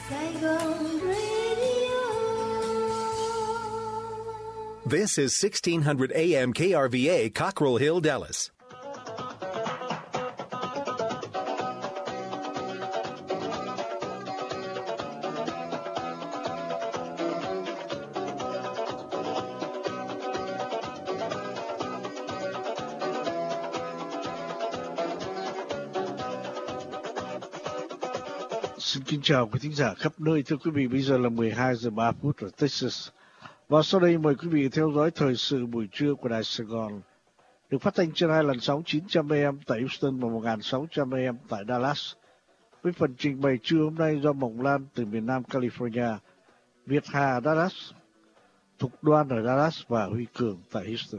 Saigon Radio. This is 1600 AM KRVA, Cockrell Hill, Dallas. Xin kính chào quý thính giả khắp nơi. Thưa quý vị, bây giờ là 12 giờ 3 phút ở Texas. Và sau đây mời quý vị theo dõi thời sự buổi trưa của Đài Sài Gòn, được phát thanh trên hai làn sóng 900 AM tại Houston và 1600 AM tại Dallas. Với phần trình bày trưa hôm nay do Mộng Lan từ miền Nam California, Việt Hà ở Dallas, Thục Đoan ở Dallas và Huy Cường tại Houston.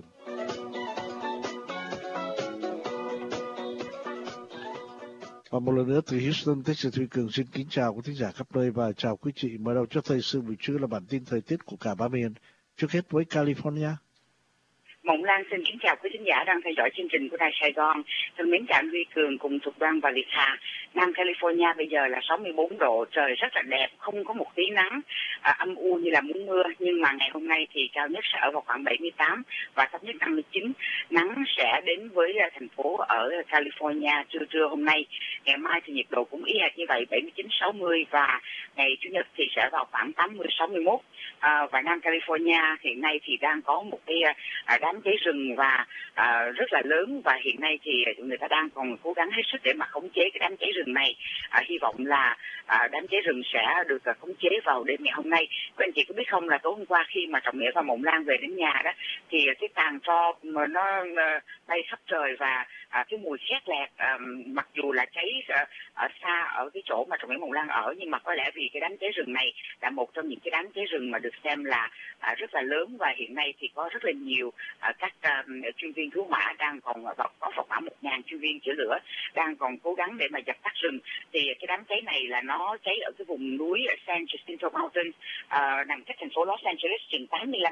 Và một lần nữa từ Houston, Texas, Huy Cường xin kính chào quý thính giả khắp nơi và chào quý chị. Mở đầu cho thời sự buổi trưa là bản tin thời tiết của cả ba miền. Trước hết với California. Mộng Lan xin kính chào quý thính giả đang theo dõi chương trình của Đài Sài Gòn. Thân mến chào Huy Cường cùng Thục Đoan và Việt Hà. Nam California bây giờ là 64 độ, trời rất là đẹp, không có một tí nắng, âm u như là muốn mưa. Nhưng mà ngày hôm nay thì cao nhất sẽ ở vào khoảng 78 và thấp nhất 59. Nắng sẽ đến với thành phố ở California trưa hôm nay. Ngày mai thì nhiệt độ cũng y hệt như vậy, 79-60 và ngày Chủ nhật thì sẽ vào khoảng 80-61. Và Nam California hiện nay thì đang có một cái đám cháy rừng và rất là lớn, và hiện nay thì người ta đang còn cố gắng hết sức để mà khống chế cái đám cháy rừng này. Hy vọng là đám cháy rừng sẽ được khống chế vào đêm ngày hôm nay. Các anh chị có biết không là tối hôm qua khi mà Trọng Nghĩa và Mộng Lan về đến nhà đó thì cái tàn tro mà nó bay khắp trời và cái mùi khét lẹt, mặc dù là cháy ở xa ở cái chỗ mà Trọng Nghĩa Mộng Lan ở, nhưng mà có lẽ vì cái đám cháy rừng này là một trong những cái đám cháy rừng mà được xem là rất là lớn, và hiện nay thì có rất là nhiều các chuyên viên cứu hỏa đang còn có khoảng 1.000 chuyên viên chữa lửa đang còn cố gắng để mà dập tắt rừng. Thì cái đám cháy này là nó cháy ở cái vùng núi ở San Jacinto Mountain, nằm cách thành phố Los Angeles chừng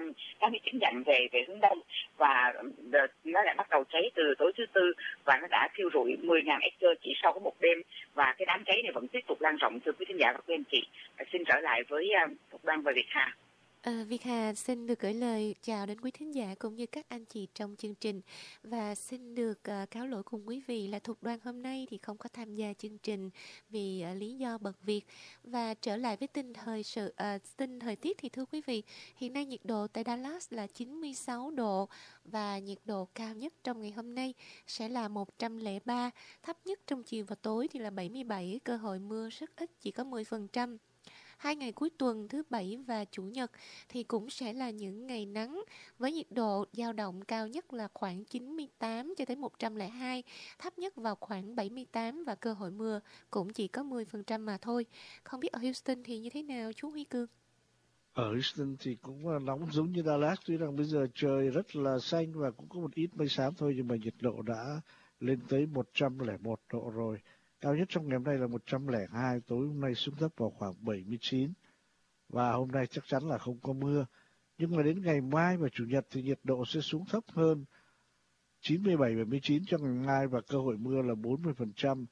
89 dặm về hướng đông, và nó lại bắt đầu cháy từ tối thứ Tư và nó đã thiêu rụi 10.000 hectare chỉ sau có một đêm, và cái đám cháy này vẫn tiếp tục lan rộng. Thưa quý thính giả và quý anh chị, xin trở lại với Thục Đoan và Việt Hà. Việt Hà xin được gửi lời chào đến quý thính giả cũng như các anh chị trong chương trình, và xin được cáo lỗi cùng quý vị là Thục Đoan hôm nay thì không có tham gia chương trình vì lý do bận việc. Và trở lại với tin thời tiết thì thưa quý vị, hiện nay nhiệt độ tại Dallas là 96 độ và nhiệt độ cao nhất trong ngày hôm nay sẽ là 103, thấp nhất trong chiều và tối thì là 77, cơ hội mưa rất ít, chỉ có 10%. Hai ngày cuối tuần thứ Bảy và Chủ nhật thì cũng sẽ là những ngày nắng với nhiệt độ dao động cao nhất là khoảng 98 cho tới 102, thấp nhất vào khoảng 78 và cơ hội mưa cũng chỉ có 10% mà thôi. Không biết ở Houston thì như thế nào chú Huy Cương? Ở Houston thì cũng nóng giống như Dallas, tuy rằng bây giờ trời rất là xanh và cũng có một ít mây xám thôi, nhưng mà nhiệt độ đã lên tới 101 độ rồi. Cao nhất trong ngày hôm nay là 102, tối hôm nay xuống thấp vào khoảng 79. Và hôm nay chắc chắn là không có mưa. Nhưng mà đến ngày mai và Chủ nhật thì nhiệt độ sẽ xuống thấp hơn, 97-79 cho ngày mai và cơ hội mưa là 40%,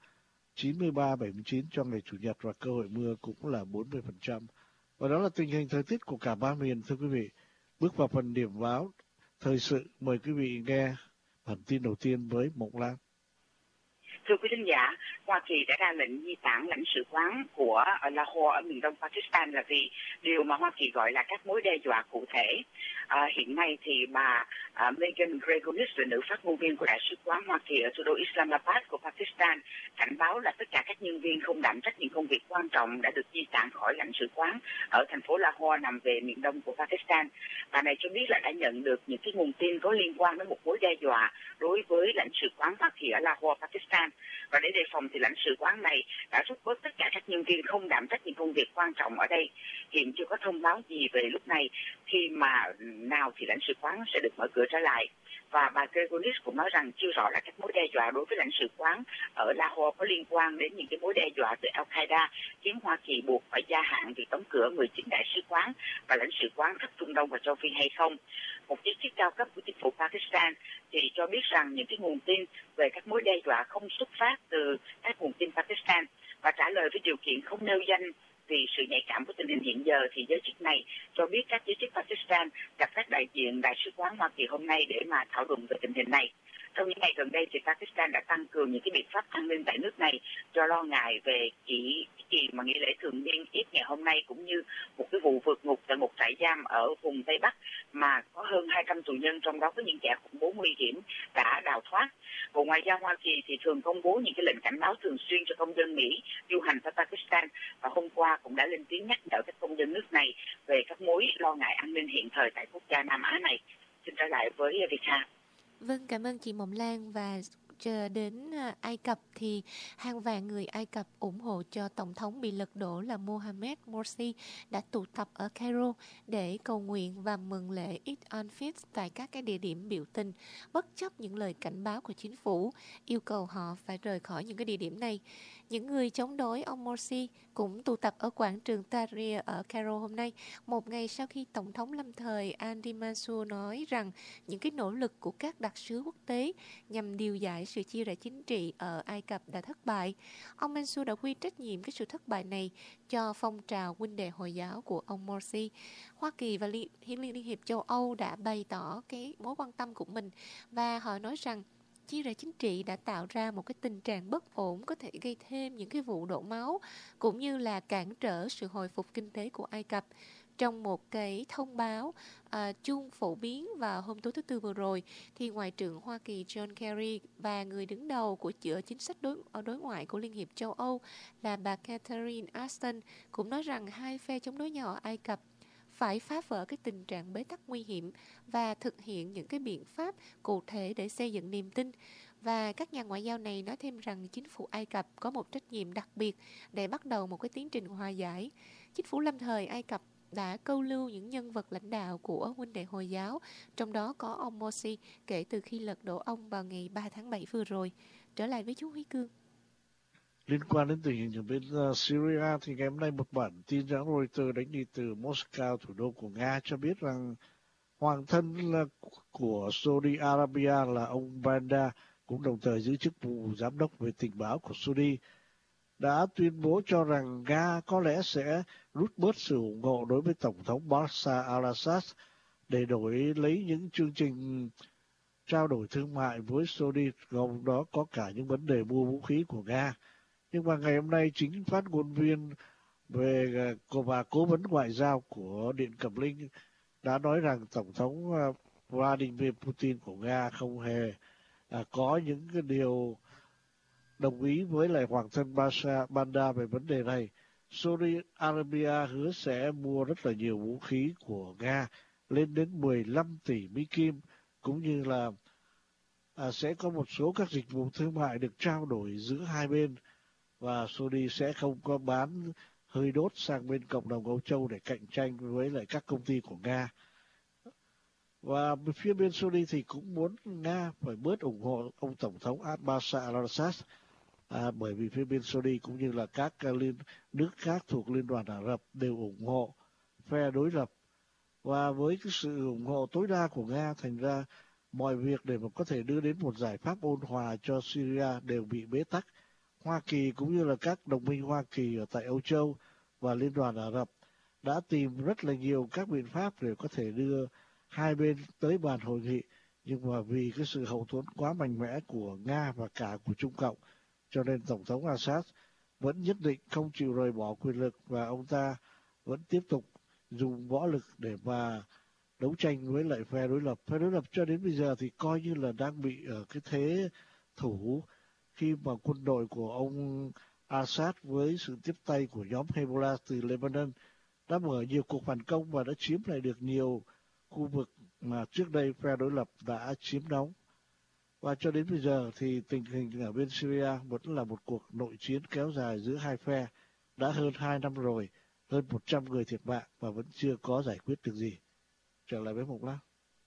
93-79 cho ngày Chủ nhật và cơ hội mưa cũng là 40%. Và đó là tình hình thời tiết của cả ba miền, thưa quý vị. Bước vào phần điểm báo thời sự, mời quý vị nghe bản tin đầu tiên với Mộng Lan. Thưa quý thính giả, Hoa Kỳ đã ra lệnh di tản lãnh sự quán của Lahore ở miền đông Pakistan là vì điều mà Hoa Kỳ gọi là các mối đe dọa cụ thể. Hiện nay thì bà Megan Gregonis, nữ phát ngôn viên của Đại sứ quán Hoa Kỳ ở thủ đô Islamabad của Pakistan, cảnh báo là tất cả các nhân viên không đảm trách những công việc quan trọng đã được di tản khỏi lãnh sự quán ở thành phố Lahore nằm về miền đông của Pakistan. Bà này cho biết là đã nhận được những cái nguồn tin có liên quan đến một mối đe dọa đối với lãnh sự quán Hoa Kỳ ở Lahore, Pakistan. Và để đề phòng thì lãnh sự quán này đã rút bớt tất cả các nhân viên không đảm trách những công việc quan trọng ở đây. Hiện chưa có thông báo gì về lúc này khi mà nào thì lãnh sự quán sẽ được mở cửa trở lại. Và bà Gregonis cũng nói rằng chưa rõ là các mối đe dọa đối với lãnh sự quán ở Lahore có liên quan đến những cái mối đe dọa từ Al-Qaeda khiến Hoa Kỳ buộc phải gia hạn việc đóng cửa 19 đại sứ quán và lãnh sự quán khắp Trung Đông và châu Phi hay không. Một giới chức cao cấp của chính phủ Pakistan thì cho biết rằng những cái nguồn tin về các mối đe dọa không xuất phát từ các nguồn tin Pakistan, và trả lời với điều kiện không nêu danh vì sự nhạy cảm của tình hình hiện giờ thì giới chức này cho biết các giới chức Pakistan gặp các đại diện đại sứ quán Hoa Kỳ hôm nay để mà thảo luận về tình hình này. Trong những ngày gần đây thì Pakistan đã tăng cường những cái biện pháp an ninh tại nước này do lo ngại về kỳ mà nghỉ lễ thường niên ít ngày hôm nay, cũng như một cái vụ vượt ngục tại một trại giam ở vùng Tây Bắc mà có hơn 200 tù nhân, trong đó có những kẻ khủng bố nguy hiểm đã đào thoát. Bộ Ngoại giao Hoa Kỳ thì thường công bố những cái lệnh cảnh báo thường xuyên cho công dân Mỹ du hành tới Pakistan, và hôm qua cũng đã lên tiếng nhắc nhở các công dân nước này về các mối lo ngại an ninh hiện thời tại quốc gia Nam Á này. Xin trở lại với Rita. Vâng, cảm ơn chị Mộng Lan. Và chờ đến Ai Cập thì hàng vạn người Ai Cập ủng hộ cho Tổng thống bị lật đổ là Mohamed Morsi đã tụ tập ở Cairo để cầu nguyện và mừng lễ Eid al-Fitr tại các cái địa điểm biểu tình, bất chấp những lời cảnh báo của chính phủ yêu cầu họ phải rời khỏi những cái địa điểm này. Những người chống đối ông Morsi cũng tụ tập ở quảng trường Tahrir ở Cairo hôm nay, một ngày sau khi Tổng thống lâm thời Andy Mansour nói rằng những cái nỗ lực của các đặc sứ quốc tế nhằm điều giải sự chia rẽ chính trị ở Ai Cập đã thất bại. Ông Mansour đã quy trách nhiệm cái sự thất bại này cho phong trào huynh đệ Hồi giáo của ông Morsi. Hoa Kỳ và Liên hiệp châu Âu đã bày tỏ cái mối quan tâm của mình, và họ nói rằng chia rẽ chính trị đã tạo ra một cái tình trạng bất ổn, có thể gây thêm những cái vụ đổ máu cũng như là cản trở sự hồi phục kinh tế của Ai Cập. Trong một cái thông báo chung phổ biến vào hôm tối thứ Tư vừa rồi, thì Ngoại trưởng Hoa Kỳ John Kerry và người đứng đầu của chính sách đối ngoại của Liên hiệp châu Âu là bà Catherine Ashton cũng nói rằng hai phe chống đối nhau ở Ai Cập phải phá vỡ cái tình trạng bế tắc nguy hiểm và thực hiện những cái biện pháp cụ thể để xây dựng niềm tin. Và các nhà ngoại giao này nói thêm rằng chính phủ Ai Cập có một trách nhiệm đặc biệt để bắt đầu một cái tiến trình hòa giải. Chính phủ lâm thời Ai Cập đã câu lưu những nhân vật lãnh đạo của huynh đệ Hồi giáo, trong đó có ông Morsi, kể từ khi lật đổ ông vào ngày 3 tháng 7 vừa rồi. Trở lại với chú Huy Cương. Liên quan đến tình hình ở bên Syria thì ngày hôm nay một bản tin rằng Reuters đánh đi từ Moscow, thủ đô của Nga, cho biết rằng hoàng thân của Saudi Arabia là ông Bandar, cũng đồng thời giữ chức vụ giám đốc về tình báo của Saudi, đã tuyên bố cho rằng Nga có lẽ sẽ rút bớt sự ủng hộ đối với Tổng thống Bashar al-Assad để đổi lấy những chương trình trao đổi thương mại với Saudi, gồm đó có cả những vấn đề mua vũ khí của Nga. Nhưng mà ngày hôm nay chính phát ngôn viên về và cố vấn ngoại giao của Điện Kremlin đã nói rằng Tổng thống Vladimir Putin của Nga không hề có những cái điều đồng ý với lại hoàng thân Bandar về vấn đề này. Saudi Arabia hứa sẽ mua rất là nhiều vũ khí của Nga, lên đến 15 tỷ Mỹ Kim, cũng như là sẽ có một số các dịch vụ thương mại được trao đổi giữa hai bên, và Saudi sẽ không có bán hơi đốt sang bên cộng đồng Âu Châu để cạnh tranh với lại các công ty của Nga. Và phía bên Saudi thì cũng muốn Nga phải bớt ủng hộ ông Tổng thống Bashar al-Assad, bởi vì phía bên Saudi cũng như là các nước khác thuộc Liên đoàn Ả Rập đều ủng hộ phe đối lập. Và với cái sự ủng hộ tối đa của Nga, thành ra mọi việc để mà có thể đưa đến một giải pháp ôn hòa cho Syria đều bị bế tắc. Hoa Kỳ cũng như là các đồng minh Hoa Kỳ ở tại Âu Châu và Liên đoàn Ả Rập đã tìm rất là nhiều các biện pháp để có thể đưa hai bên tới bàn hội nghị, nhưng mà vì cái sự hậu thuẫn quá mạnh mẽ của Nga và cả của Trung Cộng, cho nên Tổng thống Assad vẫn nhất định không chịu rời bỏ quyền lực, và ông ta vẫn tiếp tục dùng võ lực để mà đấu tranh với lại phe đối lập. Phe đối lập cho đến bây giờ thì coi như là đang bị ở cái thế thủ, khi mà quân đội của ông Assad với sự tiếp tay của nhóm Hezbollah từ Lebanon đã mở nhiều cuộc phản công và đã chiếm lại được nhiều khu vực mà trước đây phe đối lập đã chiếm đóng. Và cho đến bây giờ thì tình hình ở bên Syria vẫn là một cuộc nội chiến kéo dài giữa hai phe đã hơn 2 năm rồi, hơn 100 người thiệt mạng và vẫn chưa có giải quyết được gì. Trở lại với Mộc Lan.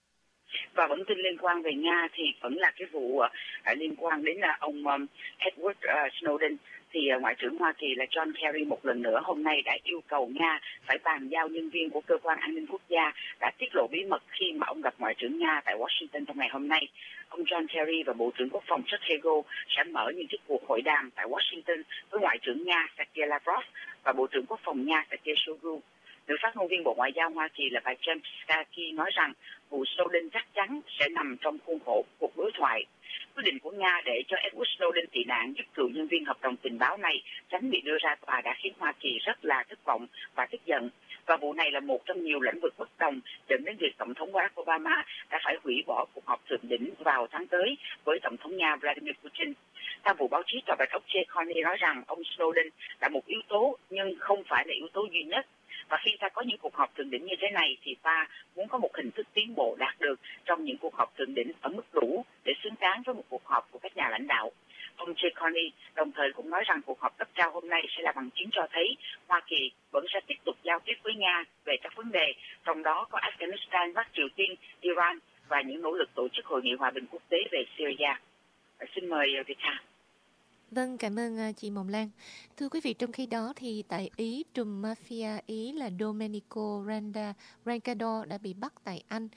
Và vẫn tin liên quan về Nga thì vẫn là cái vụ liên quan đến ông Edward Snowden. Thì Ngoại trưởng Hoa Kỳ là John Kerry một lần nữa hôm nay đã yêu cầu Nga phải bàn giao nhân viên của Cơ quan An ninh Quốc gia đã tiết lộ bí mật khi mà ông gặp Ngoại trưởng Nga tại Washington trong ngày hôm nay. Ông John Kerry và Bộ trưởng Quốc phòng Sergei Shoigu sẽ mở những chiếc cuộc hội đàm tại Washington với Ngoại trưởng Nga Sergei Lavrov và Bộ trưởng Quốc phòng Nga Sergei Shoigu. Nữ phát ngôn viên Bộ Ngoại giao Hoa Kỳ là bà Jen Psaki nói rằng vụ Snowden chắc chắn sẽ nằm trong khuôn khổ cuộc đối thoại. Quyết định của Nga để cho Edward Snowden tị nạn giúp cựu nhân viên hợp đồng tình báo này tránh bị đưa ra tòa đã khiến Hoa Kỳ rất là thất vọng và tức giận. Và vụ này là một trong nhiều lĩnh vực bất đồng dẫn đến việc Tổng thống Barack Obama đã phải hủy bỏ cuộc họp thượng đỉnh vào tháng tới với Tổng thống Nga Vladimir Putin. Theo vụ báo chí, tòa bạch ốc Jay Carney nói rằng ông Snowden là một yếu tố nhưng không phải là yếu tố duy nhất. Và khi ta có những cuộc họp thượng đỉnh như thế này thì ta muốn có một hình thức tiến bộ đạt được trong những cuộc họp thượng đỉnh ở mức đủ để xứng đáng với một cuộc họp của các nhà lãnh đạo. Ông Jay Carney đồng thời cũng nói rằng cuộc họp cấp cao hôm nay sẽ là bằng chứng cho thấy Hoa Kỳ vẫn sẽ tiếp tục giao tiếp với Nga về các vấn đề, trong đó có Afghanistan, Bắc Triều Tiên, Iran và những nỗ lực tổ chức hội nghị hòa bình quốc tế về Syria. Xin mời Vita. Vâng, cảm ơn chị Mộng Lan. Thưa quý vị, trong khi đó thì tại Ý, trùm mafia Ý là Domenico Rancador đã bị bắt tại Anh.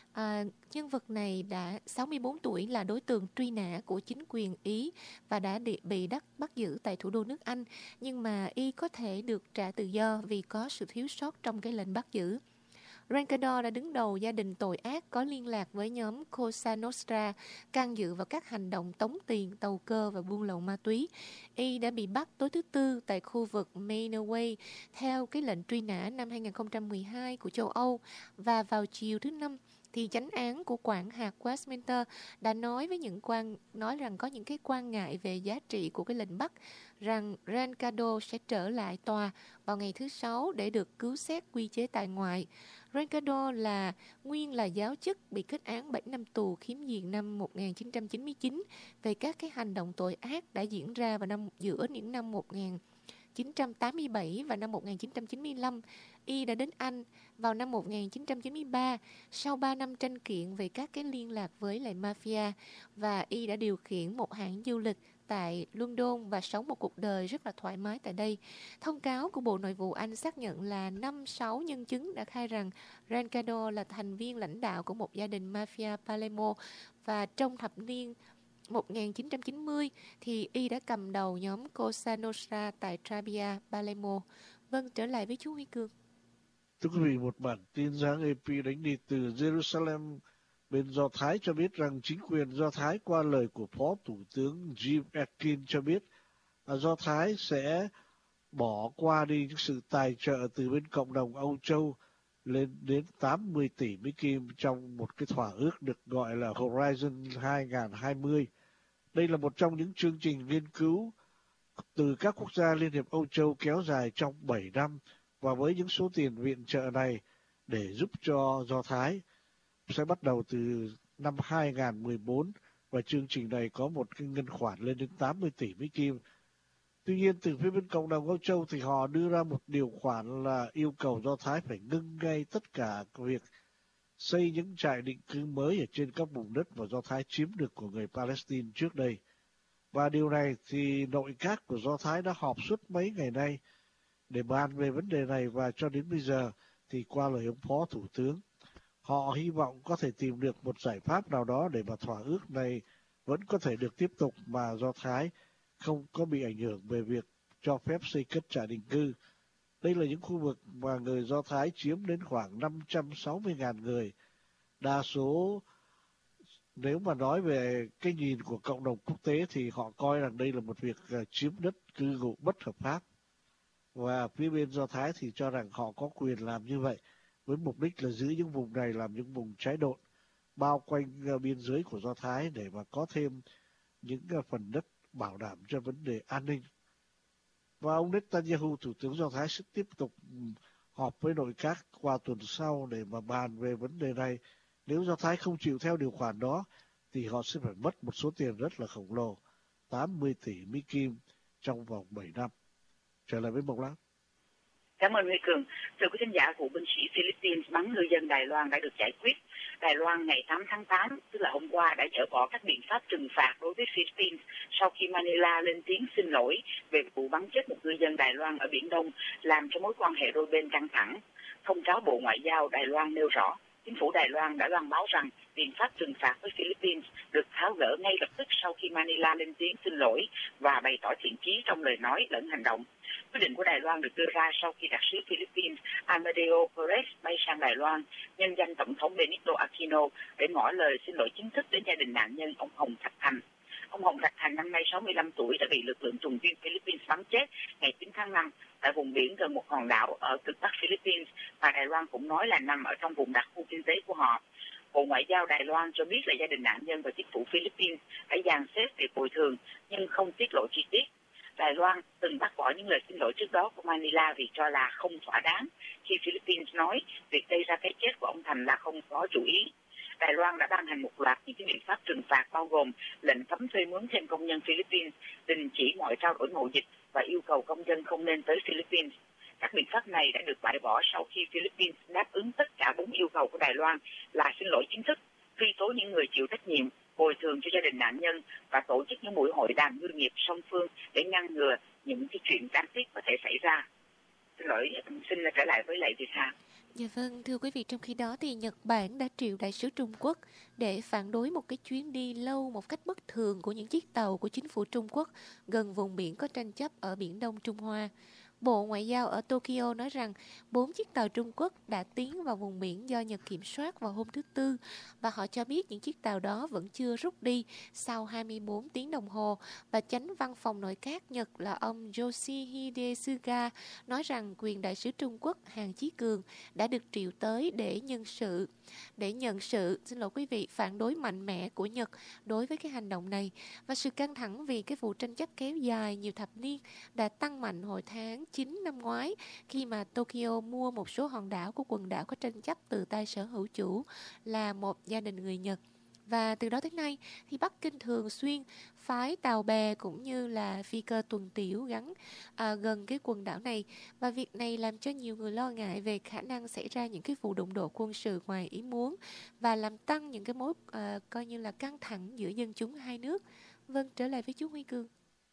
Nhân vật này đã 64 tuổi, là đối tượng truy nã của chính quyền Ý và đã bị bắt giữ tại thủ đô nước Anh. Nhưng mà Y có thể được trả tự do vì có sự thiếu sót trong cái lệnh bắt giữ. Rancador đã đứng đầu gia đình tội ác có liên lạc với nhóm Cosa Nostra, can dự vào các hành động tống tiền, tàu cơ và buôn lậu ma túy. Y đã bị bắt tối thứ Tư tại khu vực Maynaway theo cái lệnh truy nã năm 2012 của châu Âu, và vào chiều thứ Năm thì chánh án của quản hạt Westminster đã nói rằng có những cái quan ngại về giá trị của cái lệnh bắt, rằng Rancador sẽ trở lại tòa vào ngày thứ Sáu để được cứu xét quy chế tại ngoại. Rancador nguyên là giáo chức bị kết án 7 năm tù khiếm diện năm 1999 về các cái hành động tội ác đã diễn ra vào giữa những năm 1987 và năm 1995. Y đã đến Anh vào năm 1993 sau 3 năm tranh kiện về các cái liên lạc với lại mafia, và Y đã điều khiển một hãng du lịch tại London và sống một cuộc đời rất là thoải mái tại đây. Thông cáo của Bộ Nội vụ Anh xác nhận là 5-6 nhân chứng đã khai rằng Rancador là thành viên lãnh đạo của một gia đình mafia Palermo, và trong thập niên 1990 thì Y đã cầm đầu nhóm Cosa Nostra tại Trabia, Palermo. Vâng, trở lại với chú Huy Cường. Thưa quý vị, một bản tin dáng AP đánh đi từ Jerusalem bên Do Thái cho biết rằng chính quyền Do Thái qua lời của Phó Thủ tướng Jim Atkins cho biết Do Thái sẽ bỏ qua đi những sự tài trợ từ bên cộng đồng Âu Châu lên đến 80 tỷ Mỹ Kim trong một cái thỏa ước được gọi là Horizon 2020. Đây là một trong những chương trình nghiên cứu từ các quốc gia Liên hiệp Âu Châu kéo dài trong 7 năm, và với những số tiền viện trợ này để giúp cho Do Thái sẽ bắt đầu từ năm 2014, và chương trình này có một cái ngân khoản lên đến 80 tỷ Mỹ Kim. Tuy nhiên, từ phía bên cộng đồng Âu Châu thì họ đưa ra một điều khoản là yêu cầu Do Thái phải ngưng ngay tất cả việc xây những trại định cư mới ở trên các vùng đất mà Do Thái chiếm được của người Palestine trước đây. Và điều này thì nội các của Do Thái đã họp suốt mấy ngày nay để bàn về vấn đề này, và cho đến bây giờ thì qua lời ông Phó Thủ tướng, họ hy vọng có thể tìm được một giải pháp nào đó để mà thỏa ước này vẫn có thể được tiếp tục mà Do Thái không có bị ảnh hưởng về việc cho phép xây cất trại định cư. Đây là những khu vực mà người Do Thái chiếm đến khoảng 560.000 người. Đa số, nếu mà nói về cái nhìn của cộng đồng quốc tế thì họ coi rằng đây là một việc chiếm đất cư ngụ bất hợp pháp. Và phía bên Do Thái thì cho rằng họ có quyền làm như vậy với mục đích là giữ những vùng này làm những vùng trái độn bao quanh biên giới của Do Thái để mà có thêm những phần đất bảo đảm cho vấn đề an ninh. Và ông Netanyahu, Thủ tướng Do Thái, sẽ tiếp tục họp với nội các qua tuần sau để mà bàn về vấn đề này. Nếu Do Thái không chịu theo điều khoản đó thì họ sẽ phải mất một số tiền rất là khổng lồ, 80 tỷ Mỹ Kim trong vòng 7 năm. Trở lại với Mộc Lan. Cảm ơn Huy Cường. Thưa quý thính giả, vụ binh sĩ Philippines bắn ngư dân Đài Loan đã được giải quyết. Đài Loan ngày 8 tháng 8, tức là hôm qua, đã dỡ bỏ các biện pháp trừng phạt đối với Philippines sau khi Manila lên tiếng xin lỗi về vụ bắn chết một ngư dân Đài Loan ở Biển Đông, làm cho mối quan hệ đôi bên căng thẳng. Thông cáo Bộ Ngoại giao Đài Loan nêu rõ, chính phủ Đài Loan đã loan báo rằng biện pháp trừng phạt với Philippines được tháo gỡ ngay lập tức sau khi Manila lên tiếng xin lỗi và bày tỏ thiện chí trong lời nói lẫn hành động. Quyết định của Đài Loan được đưa ra sau khi đặc sứ Philippines Amadeo Perez bay sang Đài Loan, nhân danh Tổng thống Benito Aquino để ngỏ lời xin lỗi chính thức đến gia đình nạn nhân ông Hồng Thạch Thành. Ông Hồng Thạch Thành năm nay 65 tuổi đã bị lực lượng tuần duyên Philippines bắn chết ngày 9 tháng 5 tại vùng biển gần một hòn đảo ở cực bắc Philippines, và Đài Loan cũng nói là nằm ở trong vùng đặc khu kinh tế của họ. Bộ Ngoại giao Đài Loan cho biết là gia đình nạn nhân và chính phủ Philippines đã dàn xếp việc bồi thường nhưng không tiết lộ chi tiết. Đài Loan từng bác bỏ những lời xin lỗi trước đó của Manila vì cho là không thỏa đáng, khi Philippines nói việc gây ra cái chết của ông Thành là không có chủ ý. Đài Loan đã ban hành một loạt những biện pháp trừng phạt bao gồm lệnh cấm thuê mướn thêm công nhân Philippines, đình chỉ mọi trao đổi mậu dịch và yêu cầu công dân không nên tới Philippines. Các biện pháp này đã được bãi bỏ sau khi Philippines đáp ứng tất cả 4 yêu cầu của Đài Loan là xin lỗi chính thức, truy tố những người chịu trách nhiệm, bồi thường cho gia đình nạn nhân và tổ chức những buổi hội đàm ngư nghiệp song phương để ngăn ngừa những cái chuyện đáng tiếc có thể xảy ra. Xin lỗi, xin trở lại với lại Việt Hà. Dạ vâng, thưa quý vị, trong khi đó thì Nhật Bản đã triệu đại sứ Trung Quốc để phản đối một cái chuyến đi lâu một cách bất thường của những chiếc tàu của chính phủ Trung Quốc gần vùng biển có tranh chấp ở Biển Đông Trung Hoa. Bộ Ngoại giao ở Tokyo nói rằng 4 chiếc tàu Trung Quốc đã tiến vào vùng biển do Nhật kiểm soát vào hôm thứ Tư, và họ cho biết những chiếc tàu đó vẫn chưa rút đi sau 24 tiếng đồng hồ, và chánh văn phòng nội các Nhật là ông Yoshihide Suga nói rằng quyền đại sứ Trung Quốc Hàn Chí Cường đã được triệu tới để nhận sự phản đối mạnh mẽ của Nhật đối với cái hành động này. Và sự căng thẳng vì cái vụ tranh chấp kéo dài nhiều thập niên đã tăng mạnh hồi tháng 9 năm ngoái, khi mà Tokyo mua một số hòn đảo của quần đảo có tranh chấp từ tay sở hữu chủ là một gia đình người Nhật. Và từ đó tới nay thì Bắc Kinh thường xuyên phái tàu bè cũng như là phi cơ tuần tiễu gần cái quần đảo này, và việc này làm cho nhiều người lo ngại về khả năng xảy ra những cái vụ đụng độ quân sự ngoài ý muốn và làm tăng những cái mối coi như là căng thẳng giữa dân chúng hai nước. Vâng, trở lại với chú Huy Cường.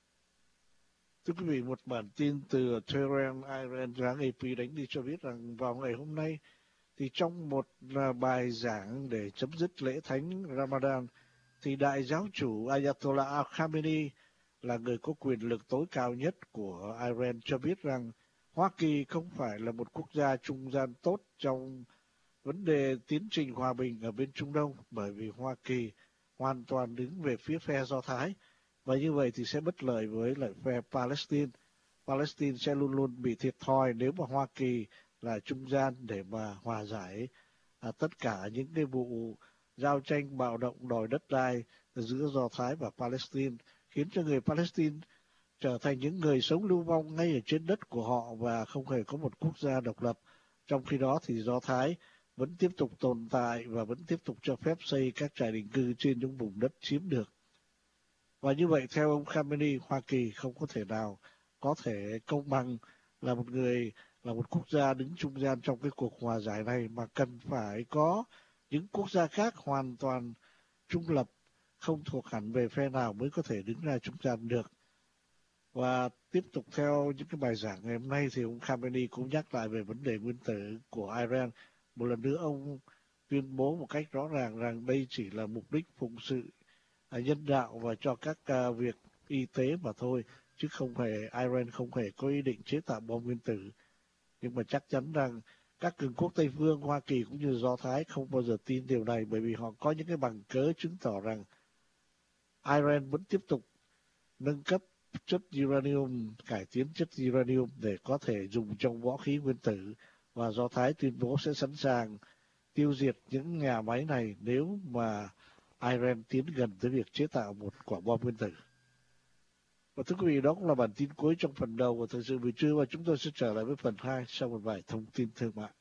Thưa quý vị, một bản tin từ Tehran, Iran, hãng AP đánh đi cho biết rằng vào ngày hôm nay thì trong một bài giảng để chấm dứt lễ thánh Ramadan thì đại giáo chủ Ayatollah Al-Khamenei là người có quyền lực tối cao nhất của Iran cho biết rằng Hoa Kỳ không phải là một quốc gia trung gian tốt trong vấn đề tiến trình hòa bình ở bên Trung Đông, bởi vì Hoa Kỳ hoàn toàn đứng về phía phe Do Thái, và như vậy thì sẽ bất lợi với lại phe Palestine. Palestine sẽ luôn luôn bị thiệt thòi nếu mà Hoa Kỳ là trung gian để mà hòa giải tất cả những cái vụ giao tranh bạo động đòi đất đai giữa Do Thái và Palestine, khiến cho người Palestine trở thành những người sống lưu vong ngay ở trên đất của họ và không hề có một quốc gia độc lập. Trong khi đó thì Do Thái vẫn tiếp tục tồn tại và vẫn tiếp tục cho phép xây các trại định cư trên những vùng đất chiếm được. Và như vậy theo ông Khamenei, Hoa Kỳ không có thể nào có thể công bằng là một quốc gia đứng trung gian trong cái cuộc hòa giải này, mà cần phải có những quốc gia khác hoàn toàn trung lập, không thuộc hẳn về phe nào mới có thể đứng ra trung gian được. Và tiếp tục theo những cái bài giảng ngày hôm nay thì ông Khamenei cũng nhắc lại về vấn đề nguyên tử của Iran. Một lần nữa ông tuyên bố một cách rõ ràng rằng đây chỉ là mục đích phụng sự nhân đạo và cho các việc y tế mà thôi, chứ Iran không hề có ý định chế tạo bom nguyên tử. Nhưng mà chắc chắn rằng các cường quốc Tây phương, Hoa Kỳ cũng như Do Thái không bao giờ tin điều này, bởi vì họ có những cái bằng cớ chứng tỏ rằng Iran vẫn tiếp tục nâng cấp chất uranium, cải tiến chất uranium để có thể dùng trong võ khí nguyên tử, và Do Thái tuyên bố sẽ sẵn sàng tiêu diệt những nhà máy này nếu mà Iran tiến gần tới việc chế tạo một quả bom nguyên tử. Và thưa quý vị, đó cũng là bản tin cuối trong phần đầu của Thời sự buổi trưa, và chúng tôi sẽ trở lại với phần 2 sau một vài thông tin thương mại.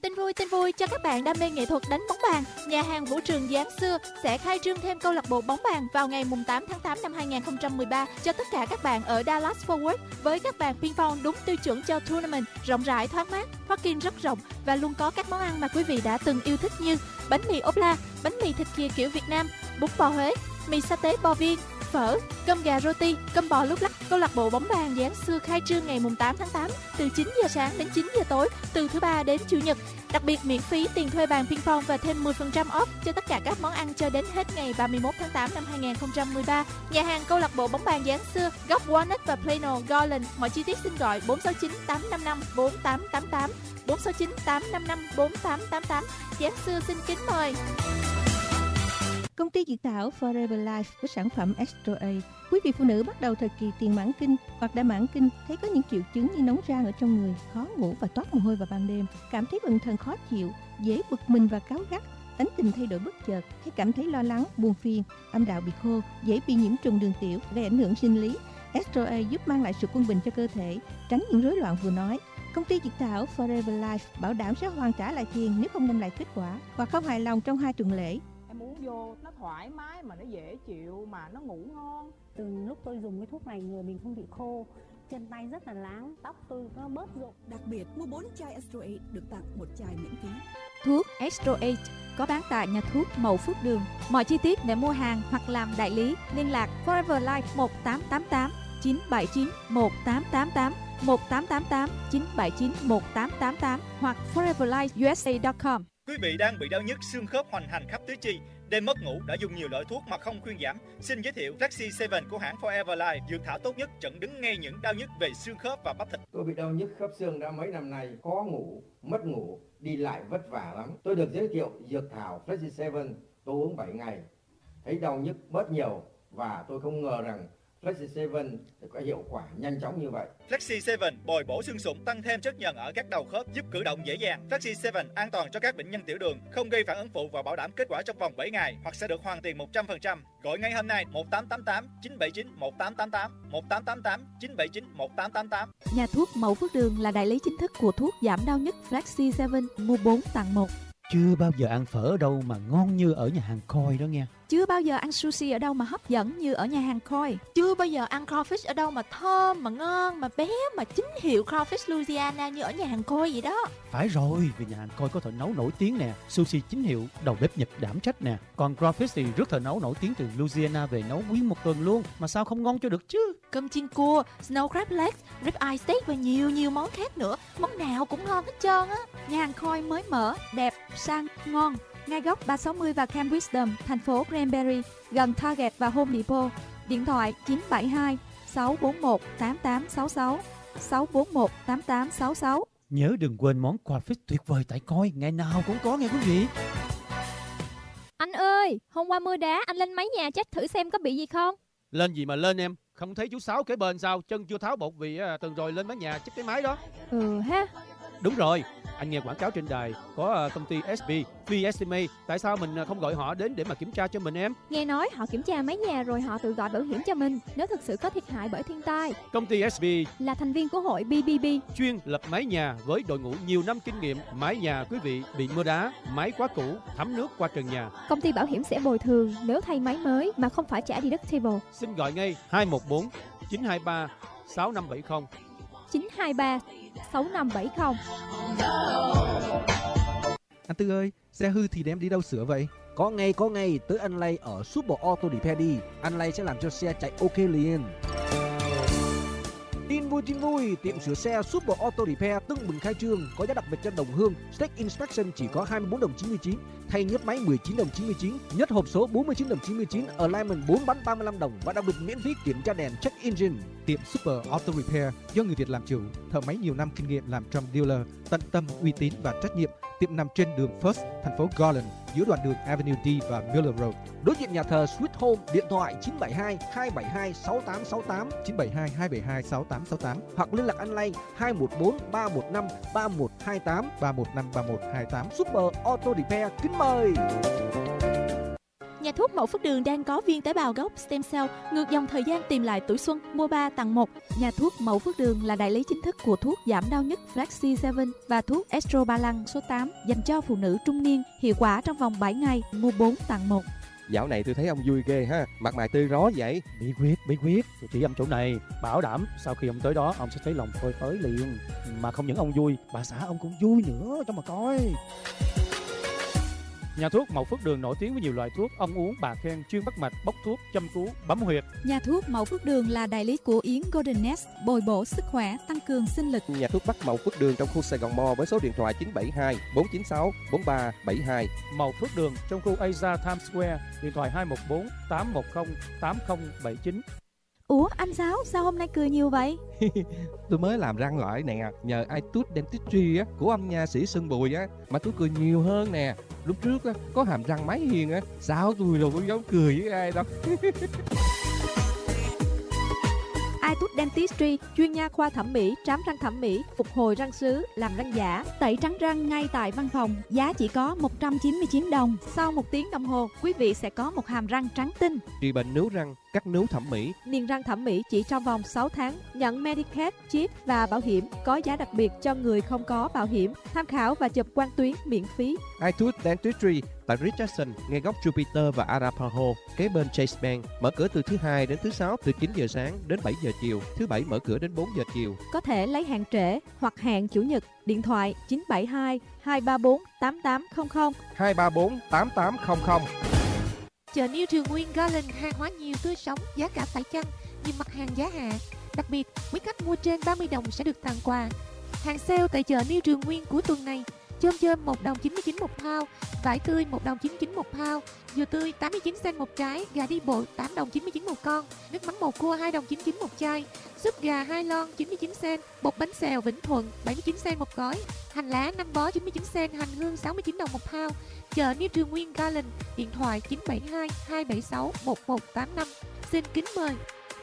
Tin vui cho các bạn đam mê nghệ thuật đánh bóng bàn. Nhà hàng Vũ Trường Giáng xưa sẽ khai trương thêm câu lạc bộ bóng bàn vào ngày 8 tháng 8 năm 2013 cho tất cả các bạn ở Dallas Fort Worth với các bàn ping pong đúng tiêu chuẩn cho tournament, rộng rãi, thoáng mát, parking rất rộng và luôn có các món ăn mà quý vị đã từng yêu thích như bánh mì ốp la, bánh mì thịt khìa kiểu Việt Nam, bún bò Huế, mì sa tế bò viên, phở, cơm gà roti, cơm bò lúc lắc. Câu lạc bộ bóng bàn Giáng xưa khai trương ngày 8 tháng 8 từ 9 giờ sáng đến 9 giờ tối, từ thứ ba đến chủ nhật. Đặc biệt miễn phí tiền thuê bàn ping pong và thêm 10% off cho tất cả các món ăn cho đến hết ngày 31 tháng 8 năm 2013. Nhà hàng câu lạc bộ bóng bàn Giáng xưa, góc Walnut và Plano, Garland. Mọi chi tiết xin gọi 469 855 4888, 469 855 4888. Giáng xưa xin kính mời. Công ty dược thảo Forever Life với sản phẩm Extra A. Quý vị phụ nữ bắt đầu thời kỳ tiền mãn kinh hoặc đã mãn kinh thấy có những triệu chứng như nóng ran ở trong người, khó ngủ và toát mồ hôi vào ban đêm, cảm thấy bần thần khó chịu, dễ bực mình và cáu gắt, tánh tình thay đổi bất chợt, hay cảm thấy lo lắng, buồn phiền, âm đạo bị khô, dễ bị nhiễm trùng đường tiểu, gây ảnh hưởng sinh lý. Extra A giúp mang lại sự quân bình cho cơ thể, tránh những rối loạn vừa nói. Công ty dược thảo Forever Life bảo đảm sẽ hoàn trả lại tiền nếu không đem lại kết quả hoặc không hài lòng trong 2 tuần lễ. Em uống vô nó thoải mái mà nó dễ chịu mà nó ngủ ngon. Từ lúc tôi dùng cái thuốc này người mình không bị khô, chân tay rất là láng, tóc tôi nó bớt rụng. Đặc biệt mua 4 chai Extra 8 được tặng 1 chai miễn phí. Thuốc Extra 8 có bán tại nhà thuốc Mậu Phước Đường. Mọi chi tiết để mua hàng hoặc làm đại lý liên lạc Forever Life 1888 979 1888 1888 979 1888 hoặc foreverlifeusa.com. Quý vị đang bị đau nhức xương khớp hoành hành khắp tứ chi, đêm mất ngủ, đã dùng nhiều loại thuốc mà không khuyên giảm. Xin giới thiệu Flexi 7 của hãng Forever Life, dược thảo tốt nhất chặn đứng ngay những đau nhức về xương khớp và bắp thịt. Tôi bị đau nhức khớp xương đã mấy năm nay, khó ngủ, mất ngủ, đi lại vất vả lắm. Tôi được giới thiệu dược thảo Flexi 7, tôi uống 7 ngày, thấy đau nhức bớt nhiều và tôi không ngờ rằng Flexi 7 có hiệu quả nhanh chóng như vậy. Flexi 7 bồi bổ xương sụn, tăng thêm chất nhờn ở các đầu khớp, giúp cử động dễ dàng. Flexi 7 an toàn cho các bệnh nhân tiểu đường, không gây phản ứng phụ và bảo đảm kết quả trong vòng 7 ngày hoặc sẽ được hoàn tiền 100%. Gọi ngay hôm nay 1888 979 1888 1888 979 1888. Nhà thuốc Mậu Phước Đường là đại lý chính thức của thuốc giảm đau nhức Flexi 7, mua 4 tặng 1. Chưa bao giờ ăn phở ở đâu mà ngon như ở nhà hàng Koi đó nghe. Chưa bao giờ ăn sushi ở đâu mà hấp dẫn như ở nhà hàng Koi. Chưa bao giờ ăn crawfish ở đâu mà thơm, mà ngon, mà béo, mà chính hiệu crawfish Louisiana như ở nhà hàng Koi vậy đó. Phải rồi, vì nhà hàng Koi có thợ nấu nổi tiếng nè, sushi chính hiệu, đầu bếp Nhật đảm trách nè. Còn crawfish thì rất thợ nấu nổi tiếng từ Louisiana về nấu nguyên một tuần luôn, mà sao không ngon cho được chứ. Cơm chiên cua, snow crab legs, rib eye steak và nhiều món khác nữa. Món nào cũng ngon hết trơn á. Nhà hàng Koi mới mở, đẹp, sang, ngon. Ngay góc 360 và Camp Wisdom, thành phố Granbury, gần Target và Home Depot. Điện thoại 972 641 8866 641 8866. Nhớ đừng quên món crawfish tuyệt vời tại Koi, ngày nào cũng có nghe quý vị. Anh ơi, hôm qua mưa đá, anh lên mái nhà check thử xem có bị gì không? Lên gì mà lên em, không thấy chú Sáu kế bên sao, chân chưa tháo bột vì tuần rồi lên mái nhà check cái máy đó. Ha. Đúng rồi, anh nghe quảng cáo trên đài có công ty SB, Free Estimate, tại sao mình không gọi họ đến để mà kiểm tra cho mình em? Nghe nói họ kiểm tra mái nhà rồi họ tự gọi bảo hiểm cho mình nếu thực sự có thiệt hại bởi thiên tai. Công ty SB là thành viên của hội BBB, chuyên lập mái nhà với đội ngũ nhiều năm kinh nghiệm. Mái nhà quý vị bị mưa đá, máy quá cũ, thấm nước qua trần nhà, công ty bảo hiểm sẽ bồi thường nếu thay máy mới mà không phải trả deductible. Xin gọi ngay 214 923 6570 923 6570. Anh Tư ơi, xe hư thì đem đi đâu sửa vậy? Có ngay, tới anh Lay ở Super Auto Repair đi. Anh Lay sẽ làm cho xe chạy ok liền. Tin vui, tiệm sửa xe Super Auto Repair tưng bừng khai trương, có giá đặc biệt cho đồng hương. Stick Inspection chỉ có 24 đồng 99, thay nhớt máy 19 đồng 99, nhớt hộp số 49 đồng 99, Alignment 4 bánh 35 đồng và đặc biệt miễn phí kiểm tra đèn check engine. Tiệm Super Auto Repair do người Việt làm chủ, thợ máy nhiều năm kinh nghiệm làm trong dealer, tận tâm, uy tín và trách nhiệm. Tiệm nằm trên đường First, thành phố Garland, giữa đoạn đường Avenue D và Miller Road. Đối diện nhà thờ Sweet Home, điện thoại 972 272 6868, 972 272 6868 hoặc liên lạc anh Lay 214 315 3128, 315 3128. Super Auto Repair kính mời. Nhà thuốc Mậu Phước Đường đang có viên tế bào gốc stem cell ngược dòng thời gian tìm lại tuổi xuân, mua 3 tặng 1. Nhà thuốc Mậu Phước Đường là đại lý chính thức của thuốc giảm đau nhức Flexi 7 và thuốc Estrobalan số 8 dành cho phụ nữ trung niên, hiệu quả trong vòng 7 ngày, mua 4 tặng 1. Dạo này tôi thấy ông vui ghê ha, mặt mày tươi rói vậy. Bí quyết, tôi chỉ ông chỗ này, bảo đảm sau khi ông tới đó ông sẽ thấy lòng phơi phới liền. Mà không những ông vui, bà xã ông cũng vui nữa, cho mà coi. Nhà thuốc Mậu Phước Đường nổi tiếng với nhiều loại thuốc ông uống bà khen chuyên bắt mạch, bốc thuốc, châm cứu, bấm huyệt. Nhà thuốc Mậu Phước Đường là đại lý của Yến Golden Nest, bồi bổ sức khỏe, tăng cường sinh lực. Nhà thuốc Bắc Mậu Phước Đường trong khu Sài Gòn Mall với số điện thoại 972 496 4372. Mậu Phước Đường trong khu Asia Times Square, điện thoại 214 810 8079. Ủa anh sao hôm nay cười nhiều vậy? Tôi mới làm răng lại nè, nhờ iTooth Dentistry á của ông nha sĩ Sơn Bùi á mà tôi cười nhiều hơn nè. Lúc trước á có hàm răng máy hiền á, sao tôi đâu có dám cười với ai đâu. iTooth Dentistry chuyên nha khoa thẩm mỹ, trám răng thẩm mỹ, phục hồi răng sứ, làm răng giả, tẩy trắng răng ngay tại văn phòng, giá chỉ có 199 đồng. Sau 1 tiếng đồng hồ, quý vị sẽ có một hàm răng trắng tinh. Trị bệnh nướu răng, cắt nướu thẩm mỹ, niềng răng thẩm mỹ chỉ trong vòng 6 tháng, nhận Medicaid, chip và bảo hiểm, có giá đặc biệt cho người không có bảo hiểm. Tham khảo và chụp quang tuyến miễn phí. iTooth Dentistry tại Richardson, ngay góc Jupiter và Arapaho, kế bên Chase Bank, mở cửa từ thứ Hai đến thứ Sáu từ 9 giờ sáng đến 7 giờ chiều, thứ Bảy mở cửa đến 4 giờ chiều. Có thể lấy hẹn trễ hoặc hẹn Chủ nhật, điện thoại 972 234 8800 234 8800. Chợ New Trường Nguyên Garden, hàng hóa nhiều, tươi sống, giá cả phải chăng, nhiều mặt hàng giá hạ. Đặc biệt, quý khách mua trên 30 đồng sẽ được tặng quà. Hàng sale tại chợ New Trường Nguyên cuối tuần này: chôm 1 đồng 99 một pound, vải tươi 1 đồng 99 một pound, dừa tươi 89 cent một trái, gà đi bộ 8 đồng 99 một con, nước mắm bầu cua 2 đồng 99 một chai, súp gà 2 lon 99 cent, bột bánh xèo Vĩnh Thuận 79 cent một gói, hành lá 5 bó 99 cent, hành hương 69 đồng một pound. Chợ New Trường Nguyên Garden, điện thoại 972 276 1185. Xin kính mời.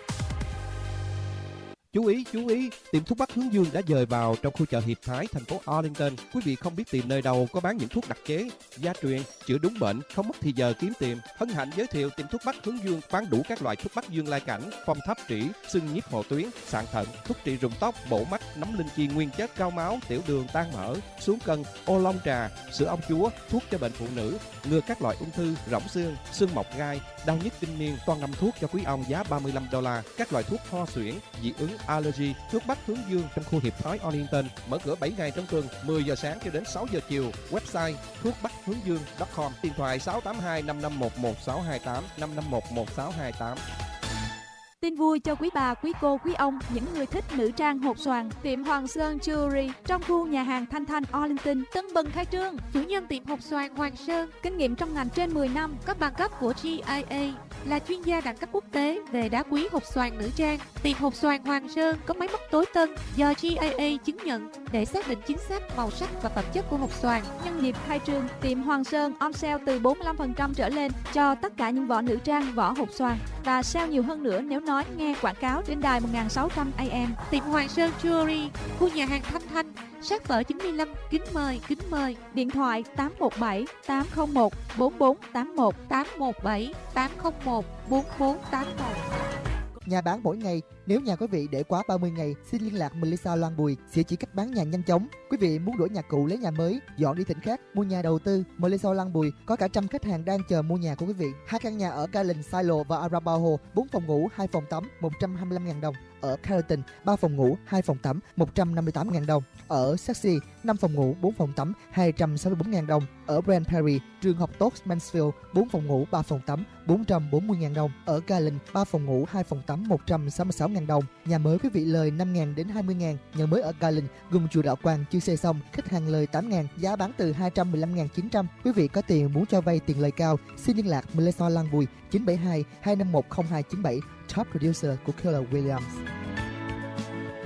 Chú ý, tiệm thuốc Bắc Hướng Dương đã dời vào trong khu chợ Hiệp Thái, thành phố Arlington. Quý vị không biết tìm nơi đâu có bán những thuốc đặc chế, gia truyền, chữa đúng bệnh, không mất thì giờ kiếm tìm. Hân hạnh giới thiệu tiệm thuốc Bắc Hướng Dương bán đủ các loại thuốc Bắc Dương lai cảnh, phong thấp trĩ, sưng nhíp hộ tuyến, sạn thận, thuốc trị rụng tóc, bổ mắt, nấm linh chi nguyên chất, cao máu, tiểu đường, tan mỡ, xuống cân, ô long trà, sữa ong chúa, thuốc cho bệnh phụ nữ, ngừa các loại ung thư, rỗng xương, xương mọc gai, đau nhức kinh niên, toàn năm thuốc cho quý ông giá $35. Các loại thuốc ho suyễn, dị ứng, allergy. Thuốc Bắc Hướng Dương trong khu Hiệp Thái Arlington, mở cửa 7 ngày trong tuần, 10 giờ sáng cho đến 6 giờ chiều. Website thuocbackhướng.com, điện thoại 682 551 1628 551 1628. Tin vui cho quý bà, quý cô, quý ông, những người thích nữ trang hột xoàn. Tiệm Hoàng Sơn Jewelry trong khu nhà hàng Thanh Thanh Arlington tưng bừng khai trương. Chủ nhân tiệm hột xoàn Hoàng Sơn, kinh nghiệm trong ngành trên 10 năm, có bằng cấp của GIA, là chuyên gia đẳng cấp quốc tế về đá quý hột xoàn nữ trang. Tiệm hột xoàn Hoàng Sơn có máy móc tối tân do GIA chứng nhận để xác định chính xác màu sắc và phẩm chất của hột xoàn. Nhân dịp khai trương, tiệm Hoàng Sơn on sale từ 45% trở lên cho tất cả những vỏ nữ trang, vỏ hột xoàn, và sale nhiều hơn nữa nếu nói nghe quảng cáo trên đài 1600 AM. Tiệm Hoàng Sơn Jewelry, khu nhà hàng Thanh Thanh, sát phở 95. Kính mời. Điện thoại 817 801 4481 817 801 4481. Nhà bán mỗi ngày. Nếu nhà quý vị để quá 30 ngày, xin liên lạc Melissa Loan Bùi sẽ chỉ cách bán nhà nhanh chóng. Quý vị muốn đổi nhà cũ lấy nhà mới, dọn đi tỉnh khác, mua nhà đầu tư, Melissa Loan Bùi có cả trăm khách hàng đang chờ mua nhà của quý vị. 2 căn nhà ở Garland, Silo và Arapaho, 4 phòng ngủ, 2 phòng tắm, 125.000 đồng. Ở Carrollton, 3 phòng ngủ, 2 phòng tắm, 158.000 đồng. Ở Saxby, 5 phòng ngủ, 4 phòng tắm, 264.000 đồng. Ở Brand Perry, trường học tốt Mansfield, 4 phòng ngủ, 3 phòng tắm, 440.000 đồng. Ở Garland, 3 phòng ngủ, 2 phòng tắm, 166.000 đồng. Nhà mới quý vị lời 5.000 đến 20.000. Nhà mới ở Garland, gần chùa Đạo Quang chưa xây xong, khách hàng lời 8.000, giá bán từ 215.900. Quý vị có tiền muốn cho vay tiền lời cao, xin liên lạc Melissa Loan Bùi 972 251 0297, top producer của Keller Williams.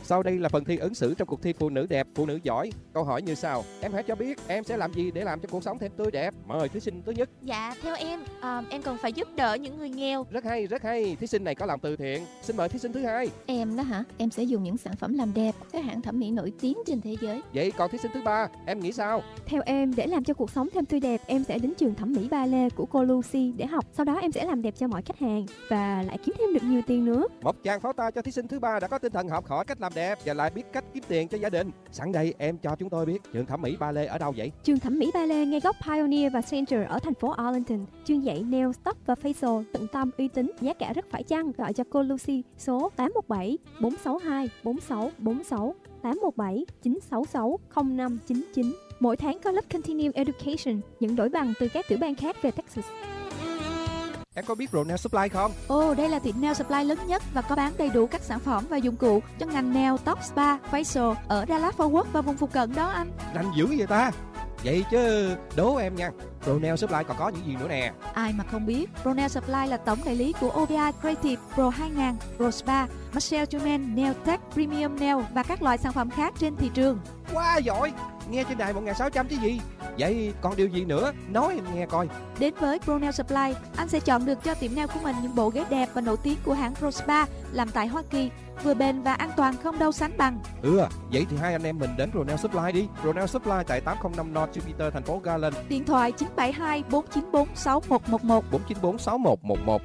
Sau đây là phần thi ứng xử trong cuộc thi phụ nữ đẹp, phụ nữ giỏi. Câu hỏi như sau: em hãy cho biết em sẽ làm gì để làm cho cuộc sống thêm tươi đẹp. Mời thí sinh thứ nhất. Dạ, theo em cần phải giúp đỡ những người nghèo. Rất hay, rất hay. Thí sinh này có lòng từ thiện. Xin mời thí sinh thứ hai. Em đó hả? Em sẽ dùng những sản phẩm làm đẹp các hãng thẩm mỹ nổi tiếng trên thế giới. Vậy còn thí sinh thứ ba, em nghĩ sao? Theo em, để làm cho cuộc sống thêm tươi đẹp, em sẽ đến trường thẩm mỹ ballet của cô Lucy để học. Sau đó em sẽ làm đẹp cho mọi khách hàng và lại kiếm thêm được nhiều tiền nữa. Một tràng pháo tay cho thí sinh thứ ba đã có tinh thần học hỏi cách làm đẹp và lại biết cách kiếm tiền cho gia đình. Sẵn đây em cho chúng tôi biết trường thẩm mỹ ballet ở đâu vậy? Trường thẩm mỹ ballet ngay góc Pioneer và Center ở thành phố Arlington. Chuyên dạy nail, tóc và facial tận tâm, uy tín, giá cả rất phải chăng. Gọi cho cô Lucy số 817 462 4646 817 966 0599. Mỗi tháng có lớp Continuing Education, nhận đổi bằng từ các tiểu bang khác về Texas. Em có biết Pro Nail Supply không? Đây là tiệm nail supply lớn nhất và có bán đầy đủ các sản phẩm và dụng cụ cho ngành nail, tóc, spa, facial ở Dallas Fort Worth và vùng phụ cận đó anh. Rành dữ vậy ta? Vậy chứ đố em nha, Pro Nail Supply còn có những gì nữa nè? Ai mà không biết, Pro Nail Supply là tổng đại lý của OBI Creative, Pro 2000, Pro Spa, Marcel Truman, Nail Tech, Premium Nail và các loại sản phẩm khác trên thị trường. Quá giỏi, nghe trên đài 1600 chứ gì. Vậy còn điều gì nữa, nói em nghe coi. Đến với Pro Nail Supply, anh sẽ chọn được cho tiệm nail của mình những bộ ghế đẹp và nổi tiếng của hãng Pro Spa, làm tại Hoa Kỳ, vừa bền và an toàn không đâu sánh bằng. Vậy thì hai anh em mình đến Pro Nail Supply đi. Pro Nail Supply tại 805 North Jupiter, thành phố Garland. Điện thoại 972 494 6111 494 6111.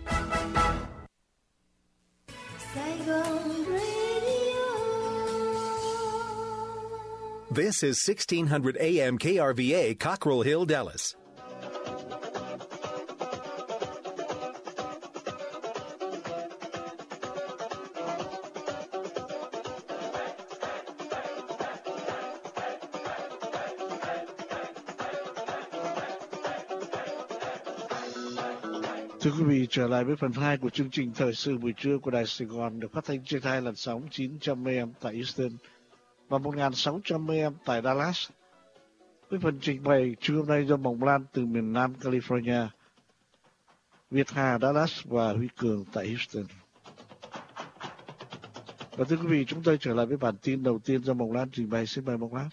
This is 1600 AM KRVA, Cockrell Hill, Dallas. Thưa quý vị, trở lại với phần 2 của chương trình Thời sự buổi trưa của Đài Sài Gòn, được phát thanh trên hai làn sóng 900 AM tại Houston và 1600 AM tại Dallas. Với phần trình bày trưa hôm nay do Mộng Lan từ miền Nam California, Việt Hà Dallas và Huy Cường tại Houston. Và thưa quý vị, chúng tôi trở lại với bản tin đầu tiên do Mộng Lan trình bày. Xin mời Mộng Lan.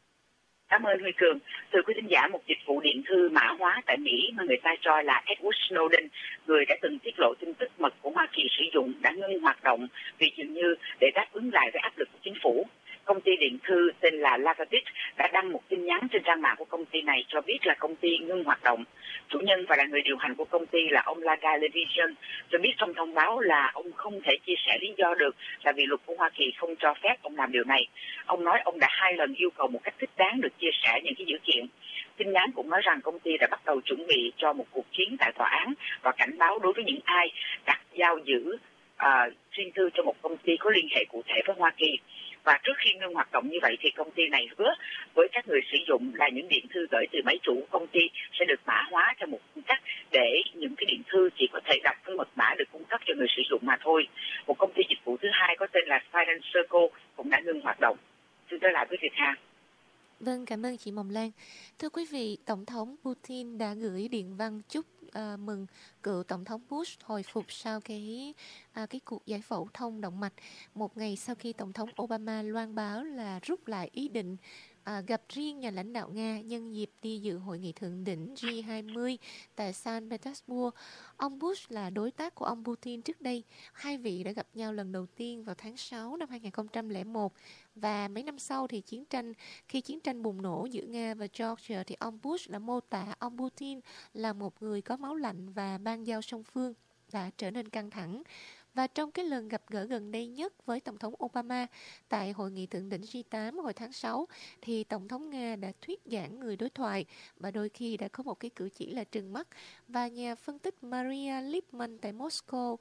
Cảm ơn Huy Cường. Thưa quý thính giả, một dịch vụ điện thư mã hóa tại Mỹ mà người ta cho là Edward Snowden, người đã từng tiết lộ tin tức mật của Hoa Kỳ sử dụng, đã ngưng hoạt động vì dường như để đáp ứng lại với áp lực của chính phủ. Công ty điện thư tên là Lavatit đã đăng một tin nhắn trên trang mạng của công ty này cho biết là công ty ngưng hoạt động. Chủ nhân và là người điều hành của công ty là ông Laga Levision cho biết trong thông báo là ông không thể chia sẻ lý do được là vì luật của Hoa Kỳ không cho phép ông làm điều này. Ông nói ông đã 2 lần yêu cầu một cách thích đáng được chia sẻ những cái dữ kiện. Tin nhắn cũng nói rằng công ty đã bắt đầu chuẩn bị cho một cuộc chiến tại tòa án và cảnh báo đối với những ai đặt giao giữ riêng tư cho một công ty có liên hệ cụ thể với Hoa Kỳ. Và trước khi ngưng hoạt động như vậy thì công ty này hứa với các người sử dụng là những điện thư gửi từ máy chủ của công ty sẽ được mã hóa theo một cách để những cái điện thư chỉ có thể đọc với mật mã được cung cấp cho người sử dụng mà thôi. Một công ty dịch vụ thứ hai có tên là Silent Circle cũng đã ngưng hoạt động. Xin trở lại với Việt Hà. Vâng, cảm ơn chị Mộng Lan. Thưa quý vị, Tổng thống Putin đã gửi điện văn chúc mừng cựu Tổng thống Bush hồi phục sau cái cuộc giải phẫu thông động mạch, một ngày sau khi Tổng thống Obama loan báo là rút lại ý định gặp riêng nhà lãnh đạo Nga nhân dịp đi dự hội nghị thượng đỉnh G20 tại San Petersburg. Ông Bush là đối tác của ông Putin trước đây. Hai vị đã gặp nhau lần đầu tiên vào tháng 6 năm 2001 và mấy năm sau thì khi chiến tranh bùng nổ giữa Nga và Georgia thì ông Bush đã mô tả ông Putin là một người có máu lạnh và bang giao song phương đã trở nên căng thẳng. Và trong cái lần gặp gỡ gần đây nhất với Tổng thống Obama tại hội nghị thượng đỉnh G8 hồi tháng 6 thì Tổng thống Nga đã thuyết giảng người đối thoại và đôi khi đã có một cái cử chỉ là trừng mắt. Và nhà phân tích Maria Lipman tại Moscow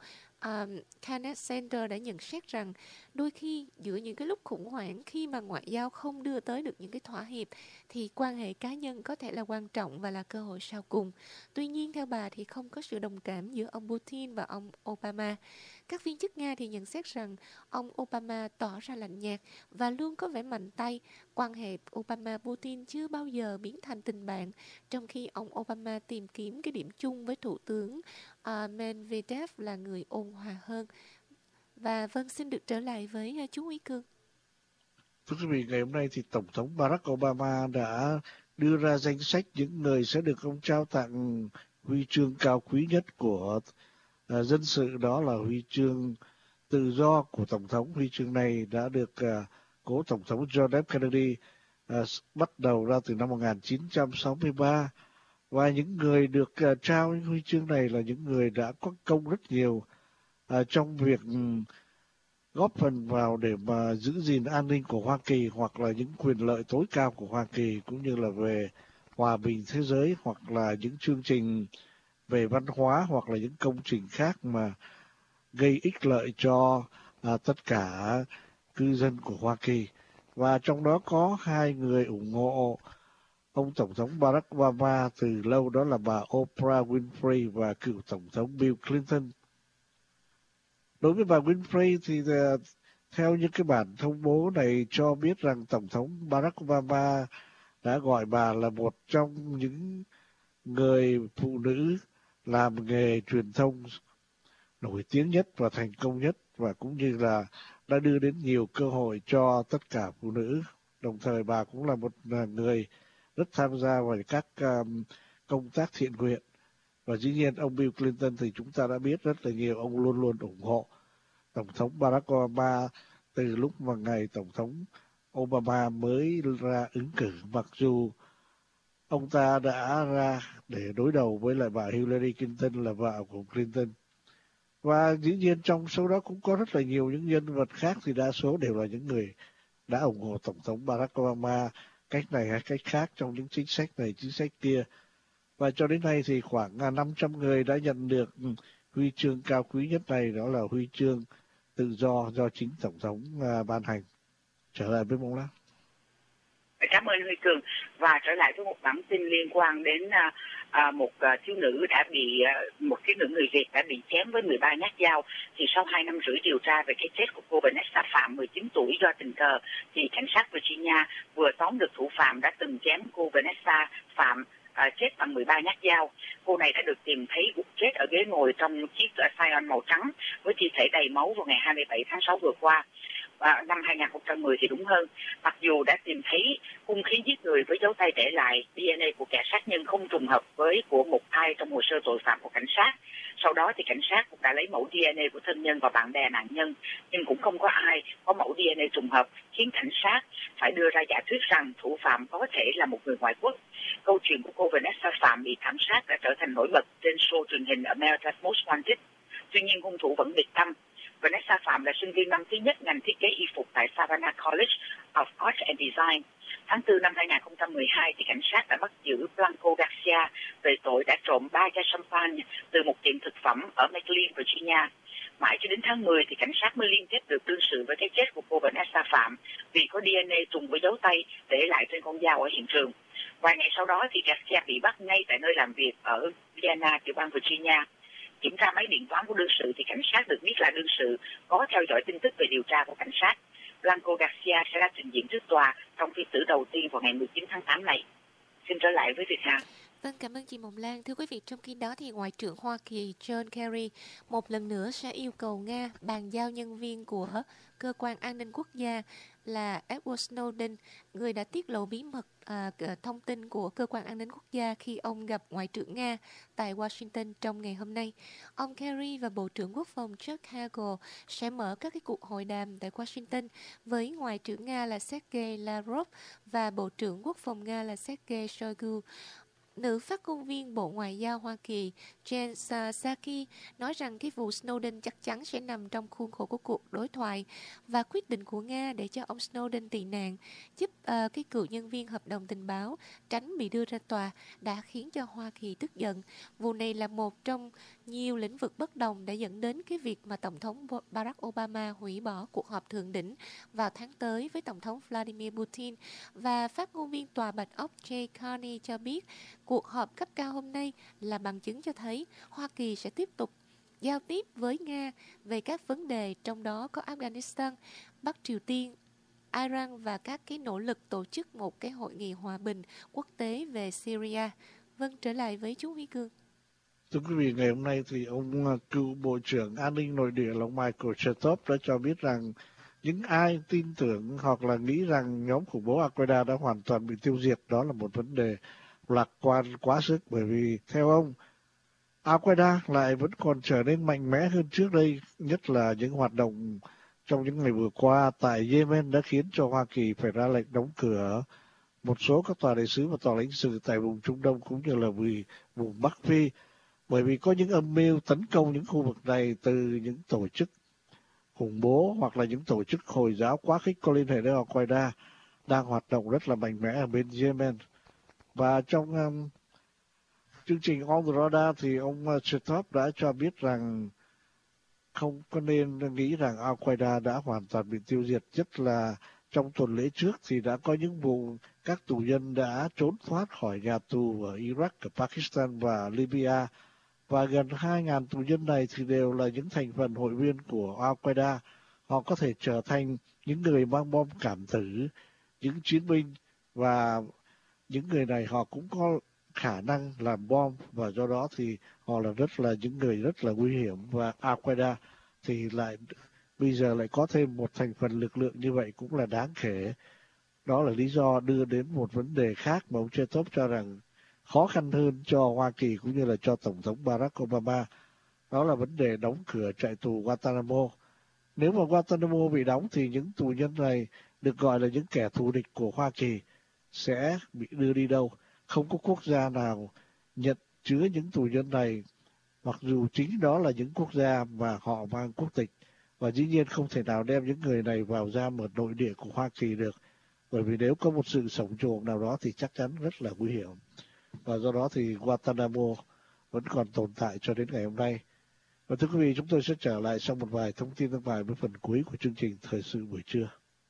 Kenneth Center đã nhận xét rằng đôi khi giữa những cái lúc khủng hoảng, khi mà ngoại giao không đưa tới được những cái thỏa hiệp thì quan hệ cá nhân có thể là quan trọng và là cơ hội sau cùng. Tuy nhiên theo bà thì không có sự đồng cảm giữa ông Putin và ông Obama. Các viên chức Nga thì nhận xét rằng ông Obama tỏ ra lạnh nhạt và luôn có vẻ mạnh tay. Quan hệ Obama-Putin chưa bao giờ biến thành tình bạn, trong khi ông Obama tìm kiếm cái điểm chung với Thủ tướng Medvedev là người ôn hòa hơn. Và vâng, xin được trở lại với chú Ý Cương. Thưa quý vị, ngày hôm nay thì Tổng thống Barack Obama đã đưa ra danh sách những người sẽ được ông trao tặng huy chương cao quý nhất của dân sự, đó là huy chương tự do của Tổng thống. Huy chương này đã được cố Tổng thống John F. Kennedy bắt đầu ra từ năm 1963. Và những người được trao những huy chương này là những người đã có công rất nhiều trong việc góp phần vào để mà giữ gìn an ninh của Hoa Kỳ, hoặc là những quyền lợi tối cao của Hoa Kỳ, cũng như là về hòa bình thế giới, hoặc là những chương trình về văn hóa, hoặc là những công trình khác mà gây ích lợi cho tất cả cư dân của Hoa Kỳ. Và trong đó có hai người ủng hộ ông Tổng thống Barack Obama từ lâu, đó là bà Oprah Winfrey và cựu Tổng thống Bill Clinton. Đối với bà Winfrey thì theo những cái bản thông bố này cho biết rằng Tổng thống Barack Obama đã gọi bà là một trong những người phụ nữ làm nghề truyền thông nổi tiếng nhất và thành công nhất, và cũng như là đã đưa đến nhiều cơ hội cho tất cả phụ nữ. Đồng thời bà cũng là một người rất tham gia vào các công tác thiện nguyện. Và dĩ nhiên ông Bill Clinton thì chúng ta đã biết rất là nhiều, ông luôn luôn ủng hộ Tổng thống Barack Obama từ lúc mà ngày Tổng thống Obama mới ra ứng cử, mặc dù ông ta đã ra để đối đầu với lại bà Hillary Clinton là vợ của Clinton. Và dĩ nhiên trong số đó cũng có rất là nhiều những nhân vật khác, thì đa số đều là những người đã ủng hộ Tổng thống Barack Obama cách này hay cách khác trong những chính sách này, chính sách kia. Và cho đến nay thì khoảng 500 người đã nhận được huy chương cao quý nhất này, đó là huy chương tự do chính Tổng thống ban hành. Trở lại với Mông Lát. Cảm ơn Huy Cường. Và trở lại với một bản tin liên quan đến một thiếu nữ đã bị, một thiếu nữ người Việt đã bị chém với 13 nhát dao. Thì sau 2 năm rưỡi điều tra về cái chết của cô Vanessa Phạm 19 tuổi do tình cờ, thì cảnh sát Virginia vừa tóm được thủ phạm đã từng chém cô Vanessa Phạm chết bằng 13 nhát dao. Cô này đã được tìm thấy gục chết ở ghế ngồi trong chiếc Scion màu trắng với thi thể đầy máu vào ngày 27 tháng 6 vừa qua. Năm 2010 thì đúng hơn. Mặc dù đã tìm thấy hung khí giết người với dấu tay để lại, DNA của kẻ sát nhân không trùng hợp với của một ai trong hồ sơ tội phạm của cảnh sát. Sau đó thì cảnh sát cũng đã lấy mẫu DNA của thân nhân và bạn bè nạn nhân, nhưng cũng không có ai có mẫu DNA trùng hợp, khiến cảnh sát phải đưa ra giả thuyết rằng thủ phạm có thể là một người ngoại quốc. Câu chuyện của cô Vanessa Phạm bị thảm sát đã trở thành nổi bật trên show truyền hình America's Most Wanted. Tuy nhiên hung thủ vẫn biệt tâm. Vanessa Phạm là sinh viên năm thứ nhất ngành thiết kế y phục tại Savannah College of Art and Design. Tháng 4 năm 2012 thì cảnh sát đã bắt giữ Blanco Garcia về tội đã trộm 3 chai champagne từ một tiệm thực phẩm ở McLean, Virginia. Mãi cho đến tháng 10 thì cảnh sát mới liên tiếp được đương sự với cái chết của cô Vanessa Phạm vì có DNA trùng với dấu tay để lại trên con dao ở hiện trường. Vài ngày sau đó thì Garcia bị bắt ngay tại nơi làm việc ở Vienna, tiểu bang Virginia. Kiểm tra máy điện toán của đương sự thì cảnh sát được biết là đương sự có theo dõi tin tức về điều tra của cảnh sát. Blanco Garcia sẽ ra trình diện trước tòa trong phiên xử đầu tiên vào ngày 19 tháng 8 này. Xin trở lại với Việt Hà. Vâng, cảm ơn chị Mộng Lan. Thưa quý vị, trong khi đó thì Ngoại trưởng Hoa Kỳ John Kerry một lần nữa sẽ yêu cầu Nga bàn giao nhân viên của Cơ quan An ninh Quốc gia là Edward Snowden, người đã tiết lộ bí mật thông tin của Cơ quan An ninh Quốc gia khi ông gặp Ngoại trưởng Nga tại Washington trong ngày hôm nay. Ông Kerry và Bộ trưởng Quốc phòng Chuck Hagel sẽ mở các cái cuộc hội đàm tại Washington với Ngoại trưởng Nga là Sergei Lavrov và Bộ trưởng Quốc phòng Nga là Sergei Shoigu. Nữ phát ngôn viên Bộ Ngoại giao Hoa Kỳ Jen Psaki nói rằng cái vụ Snowden chắc chắn sẽ nằm trong khuôn khổ của cuộc đối thoại, và quyết định của Nga để cho ông Snowden tị nạn giúp cái cựu nhân viên hợp đồng tình báo tránh bị đưa ra tòa đã khiến cho Hoa Kỳ tức giận. Vụ này là một trong nhiều lĩnh vực bất đồng đã dẫn đến cái việc mà Tổng thống Barack Obama hủy bỏ cuộc họp thượng đỉnh vào tháng tới với Tổng thống Vladimir Putin. Và phát ngôn viên Tòa Bạch Ốc Jay Carney cho biết cuộc họp cấp cao hôm nay là bằng chứng cho thấy Hoa Kỳ sẽ tiếp tục giao tiếp với Nga về các vấn đề, trong đó có Afghanistan, Bắc Triều Tiên, Iran và các cái nỗ lực tổ chức một cái hội nghị hòa bình quốc tế về Syria. Vâng, trở lại với chú Huy Cương. Thưa quý vị, ngày hôm nay thì ông cựu Bộ trưởng An ninh Nội địa là ông Michael Chertoff đã cho biết rằng Những ai tin tưởng hoặc là nghĩ rằng nhóm khủng bố Al-Qaeda đã hoàn toàn bị tiêu diệt, đó là một vấn đề lạc quan quá sức, bởi vì theo ông, Al-Qaeda lại vẫn còn trở nên mạnh mẽ hơn trước đây, nhất là những hoạt động trong những ngày vừa qua tại Yemen đã khiến cho Hoa Kỳ phải ra lệnh đóng cửa một số các tòa đại sứ và tòa lãnh sự tại vùng Trung Đông cũng như là vùng Bắc Phi, bởi vì có những âm mưu tấn công những khu vực này từ những tổ chức khủng bố hoặc là những tổ chức Hồi giáo quá khích có liên hệ đến Al-Qaeda đang hoạt động rất là mạnh mẽ ở bên Yemen. Và trong chương trình On the Radar thì ông Chertoff đã cho biết rằng không có nên nghĩ rằng Al-Qaeda đã hoàn toàn bị tiêu diệt, nhất là trong tuần lễ trước thì đã có những vụ các tù nhân đã trốn thoát khỏi nhà tù ở Iraq, ở Pakistan và Libya, và gần 2.000 tù nhân này thì đều là những thành phần hội viên của Al-Qaeda. Họ có thể trở thành những người mang bom cảm tử, những chiến binh, và những người này họ cũng có khả năng làm bom, và do đó thì họ là những người rất là nguy hiểm. Và Al-Qaeda thì lại bây giờ lại có thêm một thành phần lực lượng như vậy cũng là đáng kể. Đó là lý do đưa đến một vấn đề khác mà ông Chertoff cho rằng khó khăn hơn cho Hoa Kỳ cũng như là cho Tổng thống Barack Obama. Đó là vấn đề đóng cửa trại tù Guantanamo. Nếu mà Guantanamo bị đóng thì những tù nhân này được gọi là những kẻ thù địch của Hoa Kỳ sẽ bị đưa đi đâu? Không có quốc gia nào nhận chứa những tù nhân này, mặc dù chính đó là những quốc gia mà họ mang quốc tịch. Và dĩ nhiên không thể nào đem những người này vào giam ở nội địa của Hoa Kỳ được, bởi vì nếu có một sự sống trộm nào đó thì chắc chắn rất là nguy hiểm. Và do đó thì Guantanamo vẫn còn tồn tại cho đến ngày hôm nay. Và thưa quý vị, chúng tôi sẽ trở lại sau một vài thông tin tương bài với phần cuối của chương trình Thời sự buổi trưa.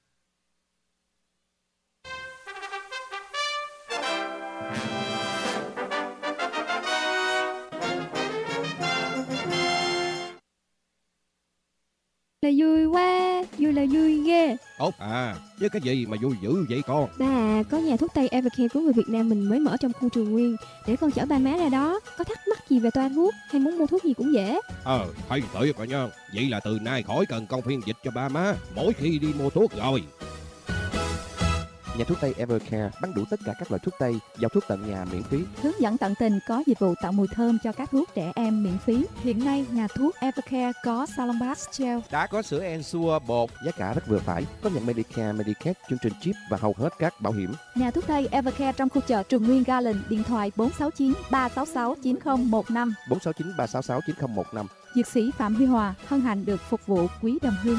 Là vui quá, vui là vui ghê. Ốc à, với cái gì mà vui dữ vậy con? Ba, có nhà thuốc Tây Evercare của người Việt Nam mình mới mở trong khu Trường Nguyên, để con chở ba má ra đó. Có thắc mắc gì về toa thuốc hay muốn mua thuốc gì cũng dễ. Thấy tội rồi nha. Vậy là từ nay khỏi cần con phiên dịch cho ba má mỗi khi đi mua thuốc rồi. Nhà thuốc Tây Evercare bán đủ tất cả các loại thuốc Tây, giao thuốc tận nhà miễn phí. Hướng dẫn tận tình, có dịch vụ tạo mùi thơm cho các thuốc trẻ em miễn phí. Hiện nay, nhà thuốc Evercare có Salon Bath Gel, đã có sữa Ensure bột, giá cả rất vừa phải, có nhận Medicare, Medicaid, chương trình chip và hầu hết các bảo hiểm. Nhà thuốc Tây Evercare trong khu chợ Trường Nguyên Garden, điện thoại 469 366 9015. 469 366 9015. Dược sĩ Phạm Huy Hòa hân hạnh được phục vụ quý đồng hương.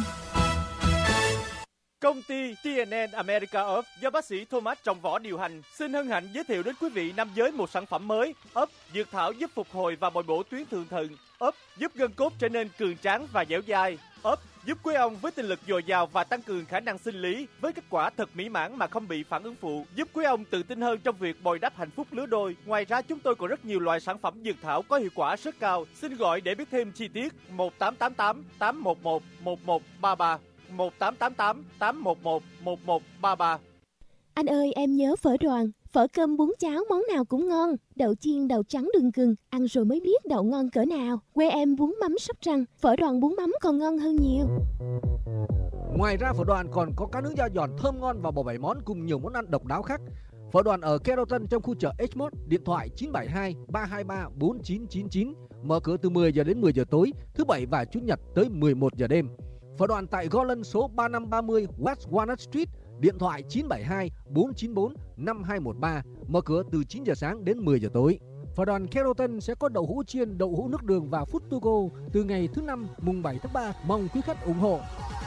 Công ty TNN America Earth do bác sĩ Thomas Trọng Võ điều hành xin hân hạnh giới thiệu đến quý vị nam giới một sản phẩm mới. ấp dược thảo giúp phục hồi và bồi bổ tuyến thượng thận. ấp giúp gân cốt trở nên cường tráng và dẻo dai. ấp giúp quý ông với tinh lực dồi dào và tăng cường khả năng sinh lý với kết quả thật mỹ mãn mà không bị phản ứng phụ, giúp quý ông tự tin hơn trong việc bồi đắp hạnh phúc lứa đôi. Ngoài ra chúng tôi còn rất nhiều loại sản phẩm dược thảo có hiệu quả rất cao. Xin gọi để biết thêm chi tiết 1888 811 1133. 1888 811 1133. Anh ơi, em nhớ phở Đoàn. Phở cơm bún cháo món nào cũng ngon. Đậu chiên đậu trắng đường gừng, ăn rồi mới biết đậu ngon cỡ nào. Quê em bún mắm Sóc Trăng, phở Đoàn bún mắm còn ngon hơn nhiều. Ngoài ra phở Đoàn còn có cá nướng da giòn thơm ngon và bò 7 món cùng nhiều món ăn độc đáo khác. Phở Đoàn ở Keraton trong khu chợ H1, điện thoại 972 323 4999, mở cửa từ 10 giờ đến 10 giờ tối, thứ bảy và chủ nhật tới 11 giờ đêm. Phở Đoàn tại Golden số 3530 West Walnut Street, điện thoại 972 494 5213, mở cửa từ 9 giờ sáng đến 10 giờ tối. Phở Đoàn Keraton sẽ có đậu hũ chiên, đậu hũ nước đường và food to go từ ngày thứ Năm mùng 7 tháng 3. Mong quý khách ủng hộ.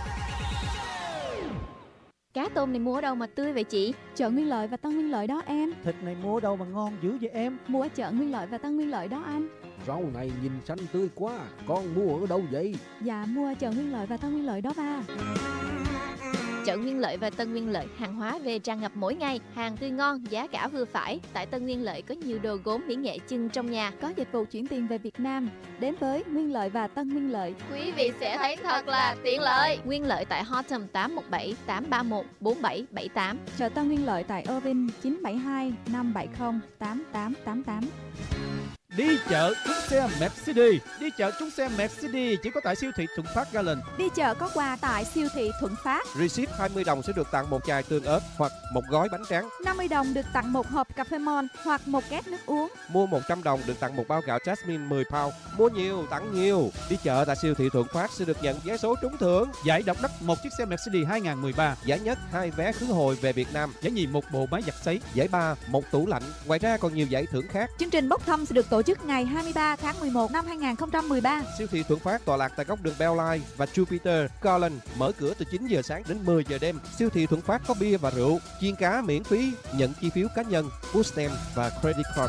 Cá tôm này mua ở đâu mà tươi vậy chị? Chợ Nguyên Lợi và Tân Nguyên Lợi đó em. Thịt này mua ở đâu mà ngon dữ vậy em? Mua ở chợ Nguyên Lợi và Tân Nguyên Lợi đó anh. Rau này nhìn xanh tươi quá, con mua ở đâu vậy? Dạ mua ở chợ Nguyên Lợi và Tân Nguyên Lợi đó ba. Chợ Nguyên Lợi và Tân Nguyên Lợi, hàng hóa về tràn ngập mỗi ngày, hàng tươi ngon, giá cả vừa phải. Tại Tân Nguyên Lợi có nhiều đồ gốm mỹ nghệ trưng trong nhà, có dịch vụ chuyển tiền về Việt Nam. Đến với Nguyên Lợi và Tân Nguyên Lợi, quý vị sẽ thấy thật là tiện lợi. Nguyên Lợi tại Horton 817 831 4778. Chợ Tân Nguyên Lợi tại Irving 972 570 8888. Đi chợ trúng xe Mercedes. Đi chợ trúng xe Mercedes chỉ có tại siêu thị Thuận Phát Garden. Đi chợ có quà tại siêu thị Thuận Phát. Receipt 20 đồng sẽ được tặng một chai tương ớt hoặc một gói bánh tráng. 50 đồng được tặng một hộp cà phê Mon hoặc một két nước uống. Mua 100 đồng được tặng một bao gạo Jasmine 10 pound. Mua nhiều tặng nhiều. Đi chợ tại siêu thị Thuận Phát sẽ được nhận vé số trúng thưởng. Giải độc đắc một chiếc xe Mercedes 2013. Giải nhất 2 vé khứ hồi về Việt Nam. Giải nhì một bộ máy giặt sấy. Giải ba một tủ lạnh. Ngoài ra còn nhiều giải thưởng khác. Chương trình bốc thăm sẽ được tổ chức ngày 23 tháng 11 năm 2013. Siêu thị Thuận Phát tọa lạc tại góc đường Belline và Jupiter Garland, mở cửa từ 9 giờ sáng đến 10 giờ đêm. Siêu thị Thuận Phát có bia và rượu, chiên cá miễn phí, nhận chi phiếu cá nhân, food stamp và credit card.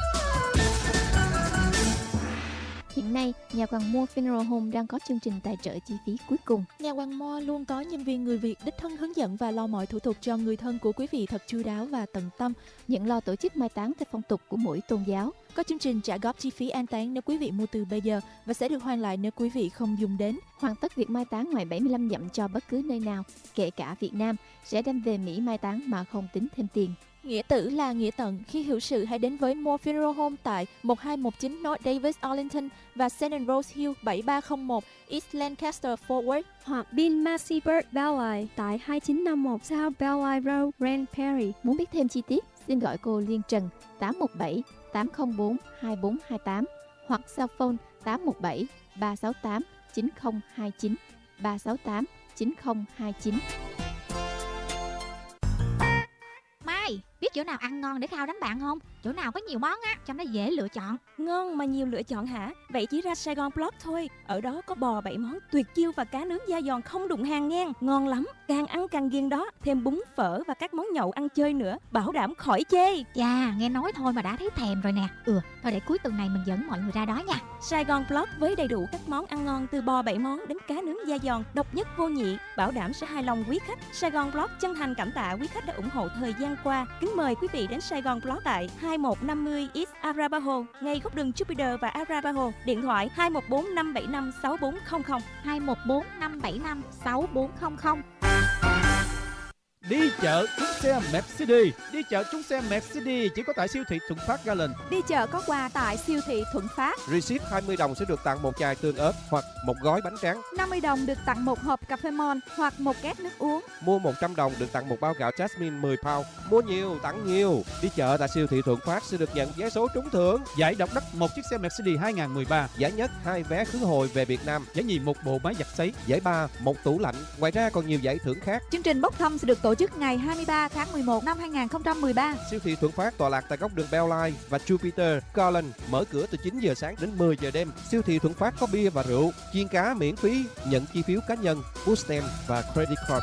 Hiện nay, nhà Hoàng Mo Funeral Home đang có chương trình tài trợ chi phí cuối cùng. Nhà Hoàng Mo luôn có nhân viên người Việt đích thân hướng dẫn và lo mọi thủ tục cho người thân của quý vị thật chu đáo và tận tâm. Nhận lo tổ chức mai táng theo phong tục của mỗi tôn giáo. Có chương trình trả góp chi phí an táng nếu quý vị mua từ bây giờ và sẽ được hoàn lại nếu quý vị không dùng đến. Hoàn tất việc mai táng ngoài 75 dặm cho bất cứ nơi nào, kể cả Việt Nam, sẽ đem về Mỹ mai táng mà không tính thêm tiền. Nghĩa tử là nghĩa tận. Khi hữu sự hãy đến với Mo Funeral Home tại 1219 North Davis, Arlington và St. Rose Hill 7301 East Lancaster, Fort Worth. Hoặc Bill Massey Bird Belleye tại 2951 South Belleye Road, Grand Prairie. Muốn biết thêm chi tiết, xin gọi cô Liên Trần 817 804 2428 hoặc cell phone 817 368 9029 368 9029. Mai, biết chỗ nào ăn ngon để khao đám bạn không? Chỗ nào có nhiều món á, cho nó dễ lựa chọn. Ngon mà nhiều lựa chọn hả? Vậy chỉ ra Sài Gòn Block thôi. Ở đó có bò 7 món tuyệt chiêu và cá nướng da giòn không đụng hàng ngang. Ngon lắm, càng ăn càng ghiền đó. Thêm bún phở và các món nhậu ăn chơi nữa, bảo đảm khỏi chê. Chà, nghe nói thôi mà đã thấy thèm rồi nè. Thôi để cuối tuần này mình dẫn mọi người ra đó nha. Sài Gòn Block với đầy đủ các món ăn ngon từ bò 7 món đến cá nướng da giòn, độc nhất vô nhị, bảo đảm sẽ hài lòng quý khách. Sài Gòn Block chân thành cảm tạ quý khách đã ủng hộ thời gian qua. Kính mời quý vị đến Sài Gòn Block tại 2150 East Arapaho, ngay góc đường Jupiter và Arapaho. Điện thoại 214 575 6400 214 575 6400. Đi chợ trúng xe Mercedes. Đi chợ trúng xe Mercedes chỉ có tại siêu thị Thuận Phát Garden. Đi chợ có quà tại siêu thị Thuận Phát. Receipt 20 đồng sẽ được tặng một chai tương ớt hoặc một gói bánh tráng. 50 đồng được tặng một hộp cà phê Mon hoặc một két nước uống. Mua 100 đồng được tặng một bao gạo Jasmine 10 pound. Mua nhiều tặng nhiều. Đi chợ tại siêu thị Thuận Phát sẽ được nhận vé số trúng thưởng. Giải độc đắc một chiếc xe Mercedes 2013. Giải nhất 2 vé khứ hồi về Việt Nam. Giải nhì một bộ máy giặt sấy. Giải ba một tủ lạnh. Ngoài ra còn nhiều giải thưởng khác. Chương trình bốc thăm sẽ được tổ chức ngày 23 tháng 11 năm 2013. Siêu thị Thuận Phát tọa lạc tại góc đường Belline và Jupiter Garland, mở cửa từ 9 giờ sáng đến 10 giờ đêm. Siêu thị Thuận Phát có bia và rượu, chiên cá miễn phí, nhận chi phiếu cá nhân, food stamp và credit card.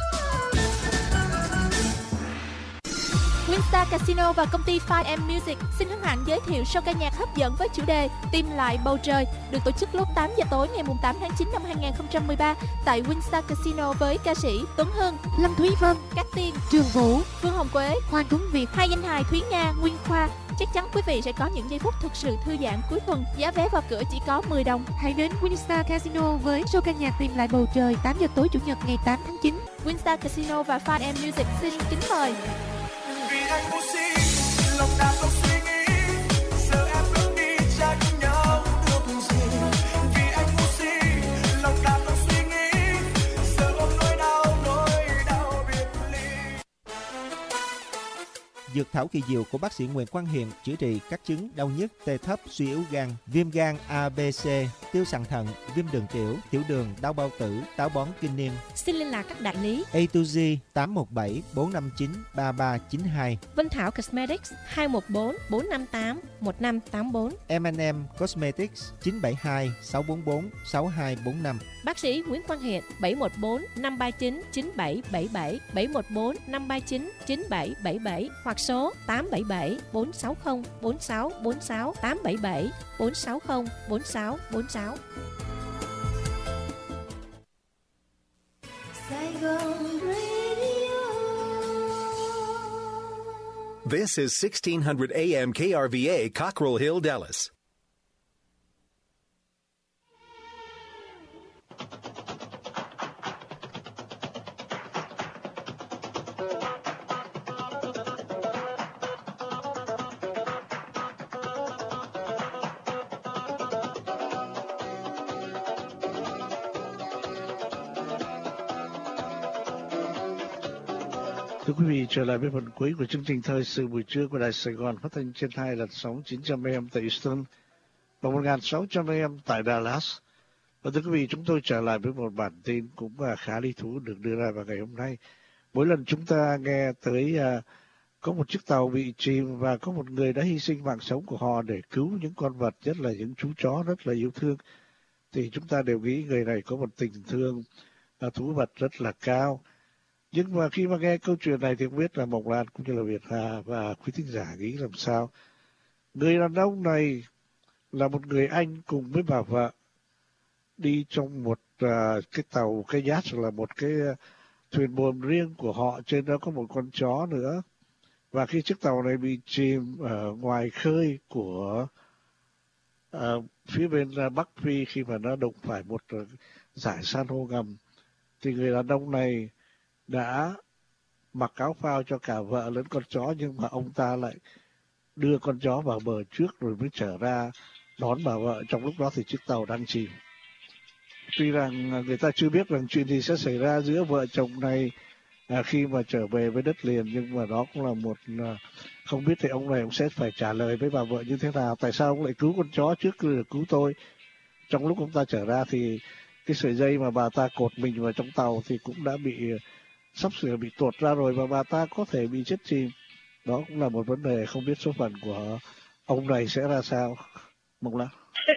Winstar Casino và công ty Fine & Music xin hân hạnh giới thiệu show ca nhạc hấp dẫn với chủ đề Tìm lại bầu trời, được tổ chức lúc 8 giờ tối ngày 8 tháng 9 năm 2013 tại Winstar Casino với ca sĩ Tuấn Hưng, Lâm Thúy Vân, Cát Tiên, Trường Vũ, Phương Hồng Quế, Hoàng Tuấn Việt, hai danh hài Thúy Nga, Nguyên Khoa. Chắc chắn quý vị sẽ có những giây phút thực sự thư giãn cuối tuần. Giá vé vào cửa chỉ có 10 đồng. Hãy đến Winstar Casino với show ca nhạc Tìm lại bầu trời 8 giờ tối chủ nhật ngày 8 tháng 9. Winstar Casino và Fine & Music xin kính mời. Vì anh vô si, lòng đang không suy nghĩ, giờ em bước đi trách nhau được gì. Vì anh vô si, lòng đang không suy nghĩ, giờ ôm nỗi đau biệt ly. Dược thảo kỳ diệu của bác sĩ Nguyễn Quang Hiền chữa trị các chứng đau nhức, tê thấp, suy yếu gan, viêm gan A, B, C, tiêu sàn thận, viêm đường tiểu, tiểu đường, đau bao tử, táo bón kinh niên. Xin liên lạc các đại lý A2G 817 459 3392, Vân Thảo Cosmetics 214 458 1584, M&M Cosmetics 972 644 6245. Bác sĩ Nguyễn Quang Hiền 714 539 9777 714 539 9777 hoặc số 877 460 4646 877 460 4646. Saigon Radio. This is 1600 AM KRVA, Cockrell Hill, Dallas. Thưa quý vị, trở lại với phần cuối của chương trình Thời sự buổi trưa của Đài Sài Gòn phát thanh trên 2 làn sóng 900 AM tại Houston và 1600 AM tại Dallas. Và thưa quý vị, chúng tôi trở lại với một bản tin cũng khá lý thú được đưa ra vào ngày hôm nay. Mỗi lần chúng ta nghe tới có một chiếc tàu bị chìm và có một người đã hy sinh mạng sống của họ để cứu những con vật, nhất là những chú chó rất là yêu thương, thì chúng ta đều nghĩ người này có một tình thương thú vật rất là cao. Nhưng mà khi mà nghe câu chuyện này thì không biết là Mộc Lan cũng như là Việt Hà và quý thính giả nghĩ làm sao. Người đàn ông này là một người Anh cùng với bà vợ đi trong một cái tàu, cái yacht, là một cái thuyền buồm riêng của họ, trên đó có một con chó nữa. Và khi chiếc tàu này bị chìm ở ngoài khơi của phía bên Bắc Phi, khi mà nó đụng phải một dải san hô ngầm, thì người đàn ông này đã mặc áo phao cho cả vợ lẫn con chó, nhưng mà ông ta lại đưa con chó vào bờ trước rồi mới trở ra đón bà vợ. Trong lúc đó thì chiếc tàu đang chìm. Tuy rằng người ta chưa biết rằng chuyện gì sẽ xảy ra giữa vợ chồng này khi mà trở về với đất liền, nhưng mà đó cũng là một không biết thì ông này cũng sẽ phải trả lời với bà vợ như thế nào. Tại sao ông lại cứu con chó trước khi được cứu tôi? Trong lúc ông ta trở ra thì cái sợi dây mà bà ta cột mình vào trong tàu thì cũng đã bị sắp sửa bị tuột ra rồi, và bà ta có thể bị chết chìm. Đó cũng là một vấn đề, không biết số phận của ông này sẽ ra sao. Mộc Lan.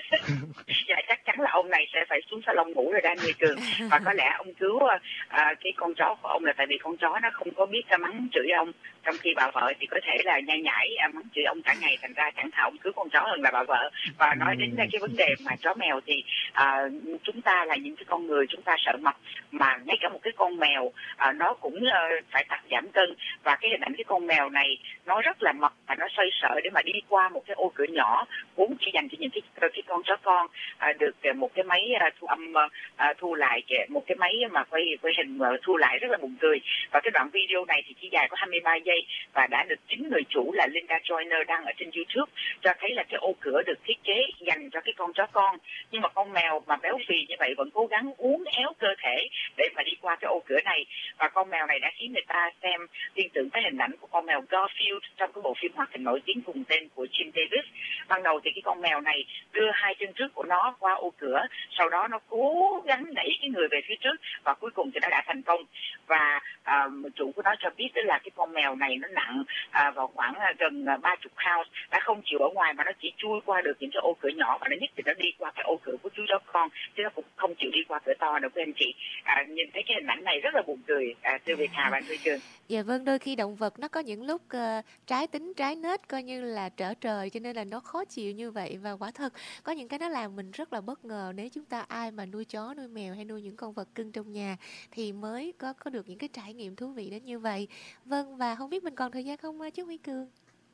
Dạ, chắc chắn là ông này sẽ phải xuống salon ngủ rồi đang Huy Cường. Và có lẽ ông cứu cái con chó của ông là tại vì con chó nó không có biết mắng chửi ông, trong khi bà vợ thì có thể là nhai nhảy mắng chửi ông cả ngày, thành ra chẳng thà ông cứu con chó hơn là bà vợ. Và nói đến cái vấn đề mà chó mèo thì chúng ta là những cái con người, chúng ta sợ mập, mà ngay cả một cái con mèo nó cũng phải tập giảm cân. Và cái hình ảnh cái con mèo này nó rất là mập và nó xoay sở để mà đi qua một cái ô cửa nhỏ vốn chỉ dành cho những cái con chó con, được một cái máy thu âm thu lại, một cái máy mà quay hình thu lại rất là buồn cười. Và cái đoạn video này thì chỉ dài có 23 giây và đã được chính người chủ là Linda Joyner đăng ở trên YouTube, cho thấy là cái ô cửa được thiết kế dành cho cái con chó con, nhưng mà con mèo mà béo phì như vậy vẫn cố gắng uốn éo cơ thể để mà đi qua cái ô cửa này. Và con mèo này đã khiến người ta xem liên tưởng tới hình ảnh của con mèo Garfield trong cái bộ phim hoạt hình nổi tiếng cùng tên của Jim Davis. Ban đầu thì cái con mèo này đưa hai chân trước của nó qua ô cửa, sau đó nó cố gắng đẩy cái người về phía trước và cuối cùng thì nó đã thành công. Và chủ của nó cho biết đó là cái con mèo này nó nặng vào khoảng gần 30 pounds, đã không chịu ở ngoài mà nó chỉ chui qua được những cái ô cửa nhỏ, và nó nhất thì nó đi qua cái ô cửa của chú chó con, chứ nó cũng không chịu đi qua cửa to đâu quý anh chị. Nhìn thấy cái hình ảnh này rất là buồn cười, thưa Việt Hà và Thúy Trường. Dạ vâng, đôi khi động vật nó có những lúc trái tính trái nết, coi như là trở trời, cho nên là nó khó chịu như vậy. Và quả thật có những cái nó làm mình rất là bất ngờ. Nếu chúng ta ai mà nuôi chó, nuôi mèo hay nuôi những con vật cưng trong nhà thì mới có được những cái trải nghiệm thú vị đến như vậy. Vâng, và không biết mình còn thời gian không chú Huy Cường?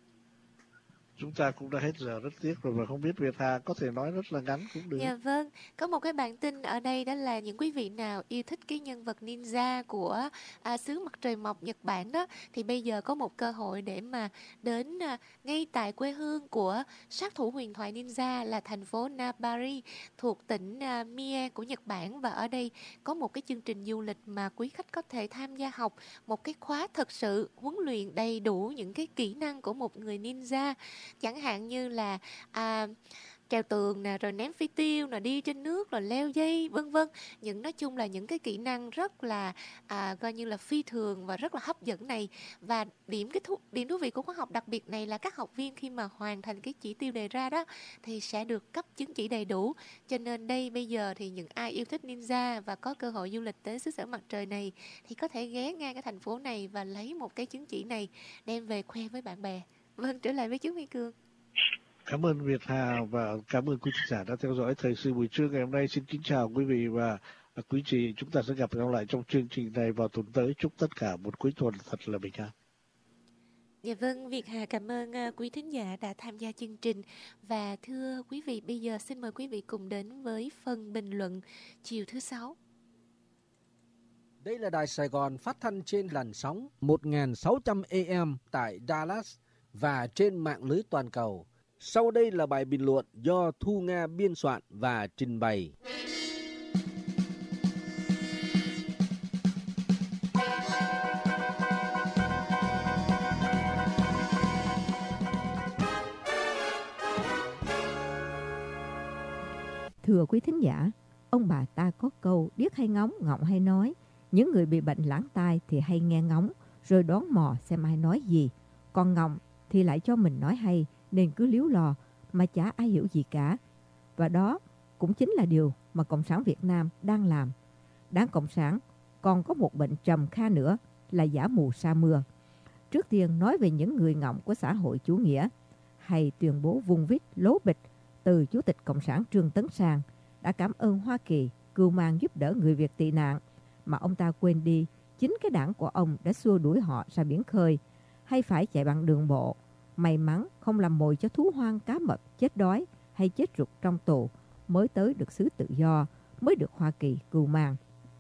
Chúng ta cũng đã hết giờ, rất tiếc rồi, mà không biết Việt Hà có thể nói rất là ngắn cũng được. Dạ vâng, có một cái bản tin ở đây, đó là những quý vị nào yêu thích cái nhân vật ninja của xứ mặt trời mọc Nhật Bản đó, thì bây giờ có một cơ hội để mà đến ngay tại quê hương của sát thủ huyền thoại ninja là thành phố Nabari thuộc tỉnh Mie của Nhật Bản. Và ở đây có một cái chương trình du lịch mà quý khách có thể tham gia học một cái khóa thật sự huấn luyện đầy đủ những cái kỹ năng của một người ninja, chẳng hạn như là trèo tường nè, rồi ném phi tiêu nè, đi trên nước, rồi leo dây, vân vân. Nói chung là những cái kỹ năng rất là coi như là phi thường và rất là hấp dẫn này. Và điểm thú vị của khóa học đặc biệt này là các học viên khi mà hoàn thành cái chỉ tiêu đề ra đó thì sẽ được cấp chứng chỉ đầy đủ. Cho nên đây bây giờ thì những ai yêu thích ninja và có cơ hội du lịch tới xứ sở mặt trời này thì có thể ghé ngang cái thành phố này và lấy một cái chứng chỉ này đem về khoe với bạn bè. Vâng, trở lại với chú Huy Cường. Cảm ơn Việt Hà và cảm ơn quý khán giả đã theo dõi thời sự buổi trưa ngày hôm nay. Xin kính chào quý vị và quý chị. Chúng ta sẽ gặp nhau lại trong chương trình này vào tuần tới. Chúc tất cả một cuối tuần thật là bình an. Dạ vâng, Việt Hà cảm ơn quý thính giả đã tham gia chương trình. Và thưa quý vị, bây giờ xin mời quý vị cùng đến với phần bình luận chiều thứ Sáu. Đây là Đài Sài Gòn phát thanh trên làn sóng 1600 AM tại Dallas và trên mạng lưới toàn cầu. Sau đây là bài bình luận do Thu Nga biên soạn và trình bày. Thưa quý thính giả, ông bà ta có câu điếc hay ngóng, ngọng hay nói. Những người bị bệnh lãng tai thì hay nghe ngóng, rồi đoán mò xem ai nói gì. Còn ngọng thì lại cho mình nói hay, nên cứ líu lò mà chả ai hiểu gì cả. Và đó cũng chính là điều mà Cộng sản Việt Nam đang làm. Đảng Cộng sản còn có một bệnh trầm kha nữa là giả mù sa mưa. Trước tiên nói về những người ngọng của xã hội chủ nghĩa, hay tuyên bố vung vít lố bịch từ Chủ tịch Cộng sản Trương Tấn Sang đã cảm ơn Hoa Kỳ cưu mang giúp đỡ người Việt tị nạn, mà ông ta quên đi chính cái đảng của ông đã xua đuổi họ ra biển khơi, hay phải chạy bằng đường bộ. May mắn không làm mồi cho thú hoang cá mập chết đói hay chết rụt trong tù mới tới được xứ tự do, mới được Hoa Kỳ cưu mang.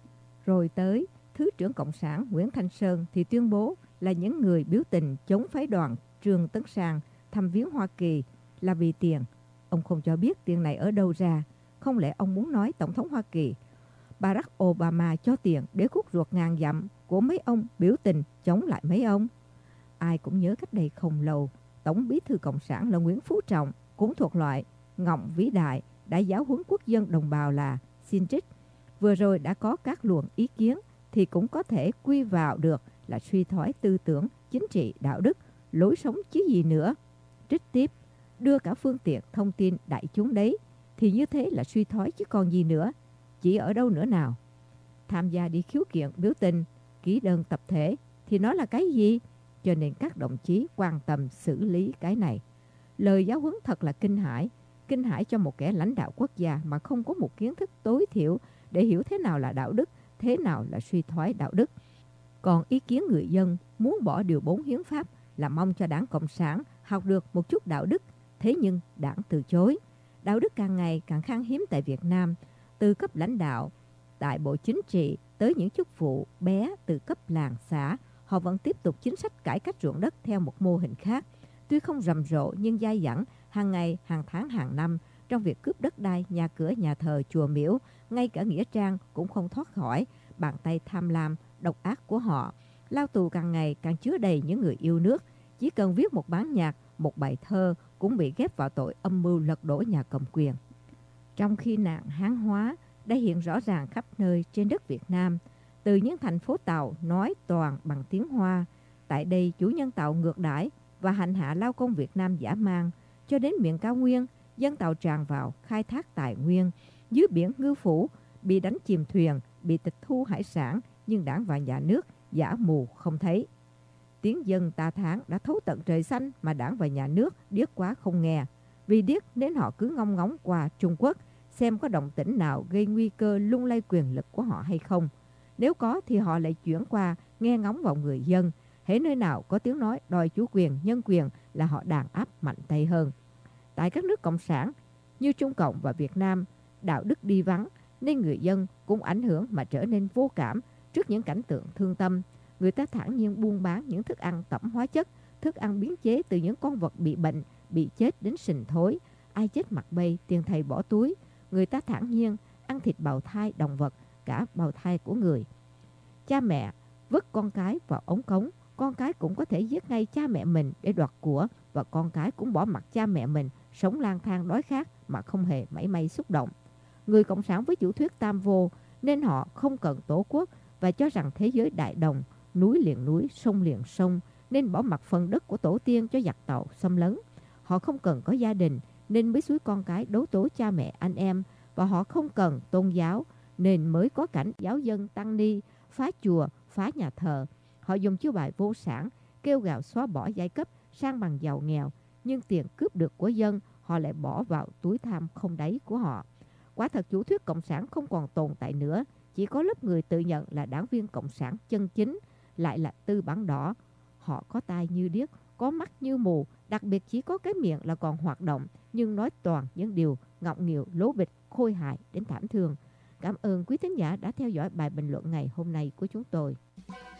Rồi tới Thứ trưởng Cộng sản Nguyễn Thanh Sơn thì tuyên bố là những người biểu tình chống phái đoàn Trương Tấn Sang thăm viếng Hoa Kỳ là vì tiền. Ông không cho biết tiền này ở đâu ra. Không lẽ ông muốn nói Tổng thống Hoa Kỳ Barack Obama cho tiền để khúc ruột ngàn dặm của mấy ông biểu tình chống lại mấy ông? Ai cũng nhớ cách đây không lâu, Tổng bí thư Cộng sản là Nguyễn Phú Trọng, cũng thuộc loại ngọng vĩ đại, đã giáo huấn quốc dân đồng bào là xin trích. Vừa rồi đã có các luồng ý kiến thì cũng có thể quy vào được là suy thoái tư tưởng, chính trị, đạo đức, lối sống chứ gì nữa. Trích tiếp, đưa cả phương tiện thông tin đại chúng đấy, thì như thế là suy thoái chứ còn gì nữa. Chỉ ở đâu nữa nào? Tham gia đi khiếu kiện biểu tình, ký đơn tập thể thì nó là cái gì? Cho nên các đồng chí quan tâm xử lý cái này. Lời giáo huấn thật là kinh hãi cho một kẻ lãnh đạo quốc gia mà không có một kiến thức tối thiểu để hiểu thế nào là đạo đức, thế nào là suy thoái đạo đức. Còn ý kiến người dân muốn bỏ điều 4 hiến pháp là mong cho Đảng Cộng sản học được một chút đạo đức. Thế nhưng Đảng từ chối. Đạo đức càng ngày càng khan hiếm tại Việt Nam, từ cấp lãnh đạo, tại Bộ Chính trị tới những chức vụ bé từ cấp làng xã, họ vẫn tiếp tục chính sách cải cách ruộng đất theo một mô hình khác. Tuy không rầm rộ nhưng dai dẳng, hàng ngày, hàng tháng, hàng năm, trong việc cướp đất đai, nhà cửa, nhà thờ, chùa miếu, ngay cả nghĩa trang cũng không thoát khỏi bàn tay tham lam, độc ác của họ. Lao tù càng ngày càng chứa đầy những người yêu nước. Chỉ cần viết một bản nhạc, một bài thơ cũng bị ghép vào tội âm mưu lật đổ nhà cầm quyền. Trong khi nạn Hán hóa đã hiện rõ ràng khắp nơi trên đất Việt Nam, từ những thành phố Tàu nói toàn bằng tiếng Hoa, tại đây chủ nhân Tàu ngược đãi và hành hạ lao công Việt Nam dã man, cho đến miền cao nguyên, dân Tàu tràn vào khai thác tài nguyên, dưới biển ngư phủ bị đánh chìm thuyền, bị tịch thu hải sản, nhưng Đảng và nhà nước giả mù không thấy. Tiếng dân ta thán đã thấu tận trời xanh mà Đảng và nhà nước điếc quá không nghe. Vì điếc nên họ cứ ngông ngóng qua Trung Quốc xem có động tĩnh nào gây nguy cơ lung lay quyền lực của họ hay không. Nếu có thì họ lại chuyển qua nghe ngóng vào người dân. Hễ nơi nào có tiếng nói đòi chủ quyền, nhân quyền là họ đàn áp mạnh tay hơn. Tại các nước cộng sản như Trung Cộng và Việt Nam, đạo đức đi vắng nên người dân cũng ảnh hưởng mà trở nên vô cảm trước những cảnh tượng thương tâm. Người ta thản nhiên buôn bán những thức ăn tẩm hóa chất, thức ăn biến chế từ những con vật bị bệnh, bị chết đến sình thối. Ai chết mặt bay, tiền thầy bỏ túi. Người ta thản nhiên ăn thịt bào thai động vật, cả bào thai của người. Cha mẹ vứt con cái vào ống cống, con cái cũng có thể giết ngay cha mẹ mình để đoạt của, và con cái cũng bỏ mặc cha mẹ mình sống lang thang đói khát mà không hề mảy may xúc động. Người cộng sản với chủ thuyết tam vô nên họ không cần tổ quốc và cho rằng thế giới đại đồng, núi liền núi, sông liền sông, nên bỏ mặc phần đất của tổ tiên cho giặc Tàu xâm lấn. Họ không cần có gia đình nên mới xúi con cái đấu tố cha mẹ anh em, và họ không cần tôn giáo nên mới có cảnh giáo dân tăng ni phá chùa, phá nhà thờ. Họ dùng chiêu bài vô sản kêu gào xóa bỏ giai cấp, sang bằng giàu nghèo, nhưng tiền cướp được của dân họ lại bỏ vào túi tham không đáy của họ. Quả thật chủ thuyết cộng sản không còn tồn tại nữa, chỉ có lớp người tự nhận là đảng viên cộng sản chân chính, lại là tư bản đỏ. Họ có tai như điếc, có mắt như mù, đặc biệt chỉ có cái miệng là còn hoạt động, nhưng nói toàn những điều ngọng nghịu, lố bịch, khôi hài đến thảm thương. Cảm ơn quý thính giả đã theo dõi bài bình luận ngày hôm nay của chúng tôi.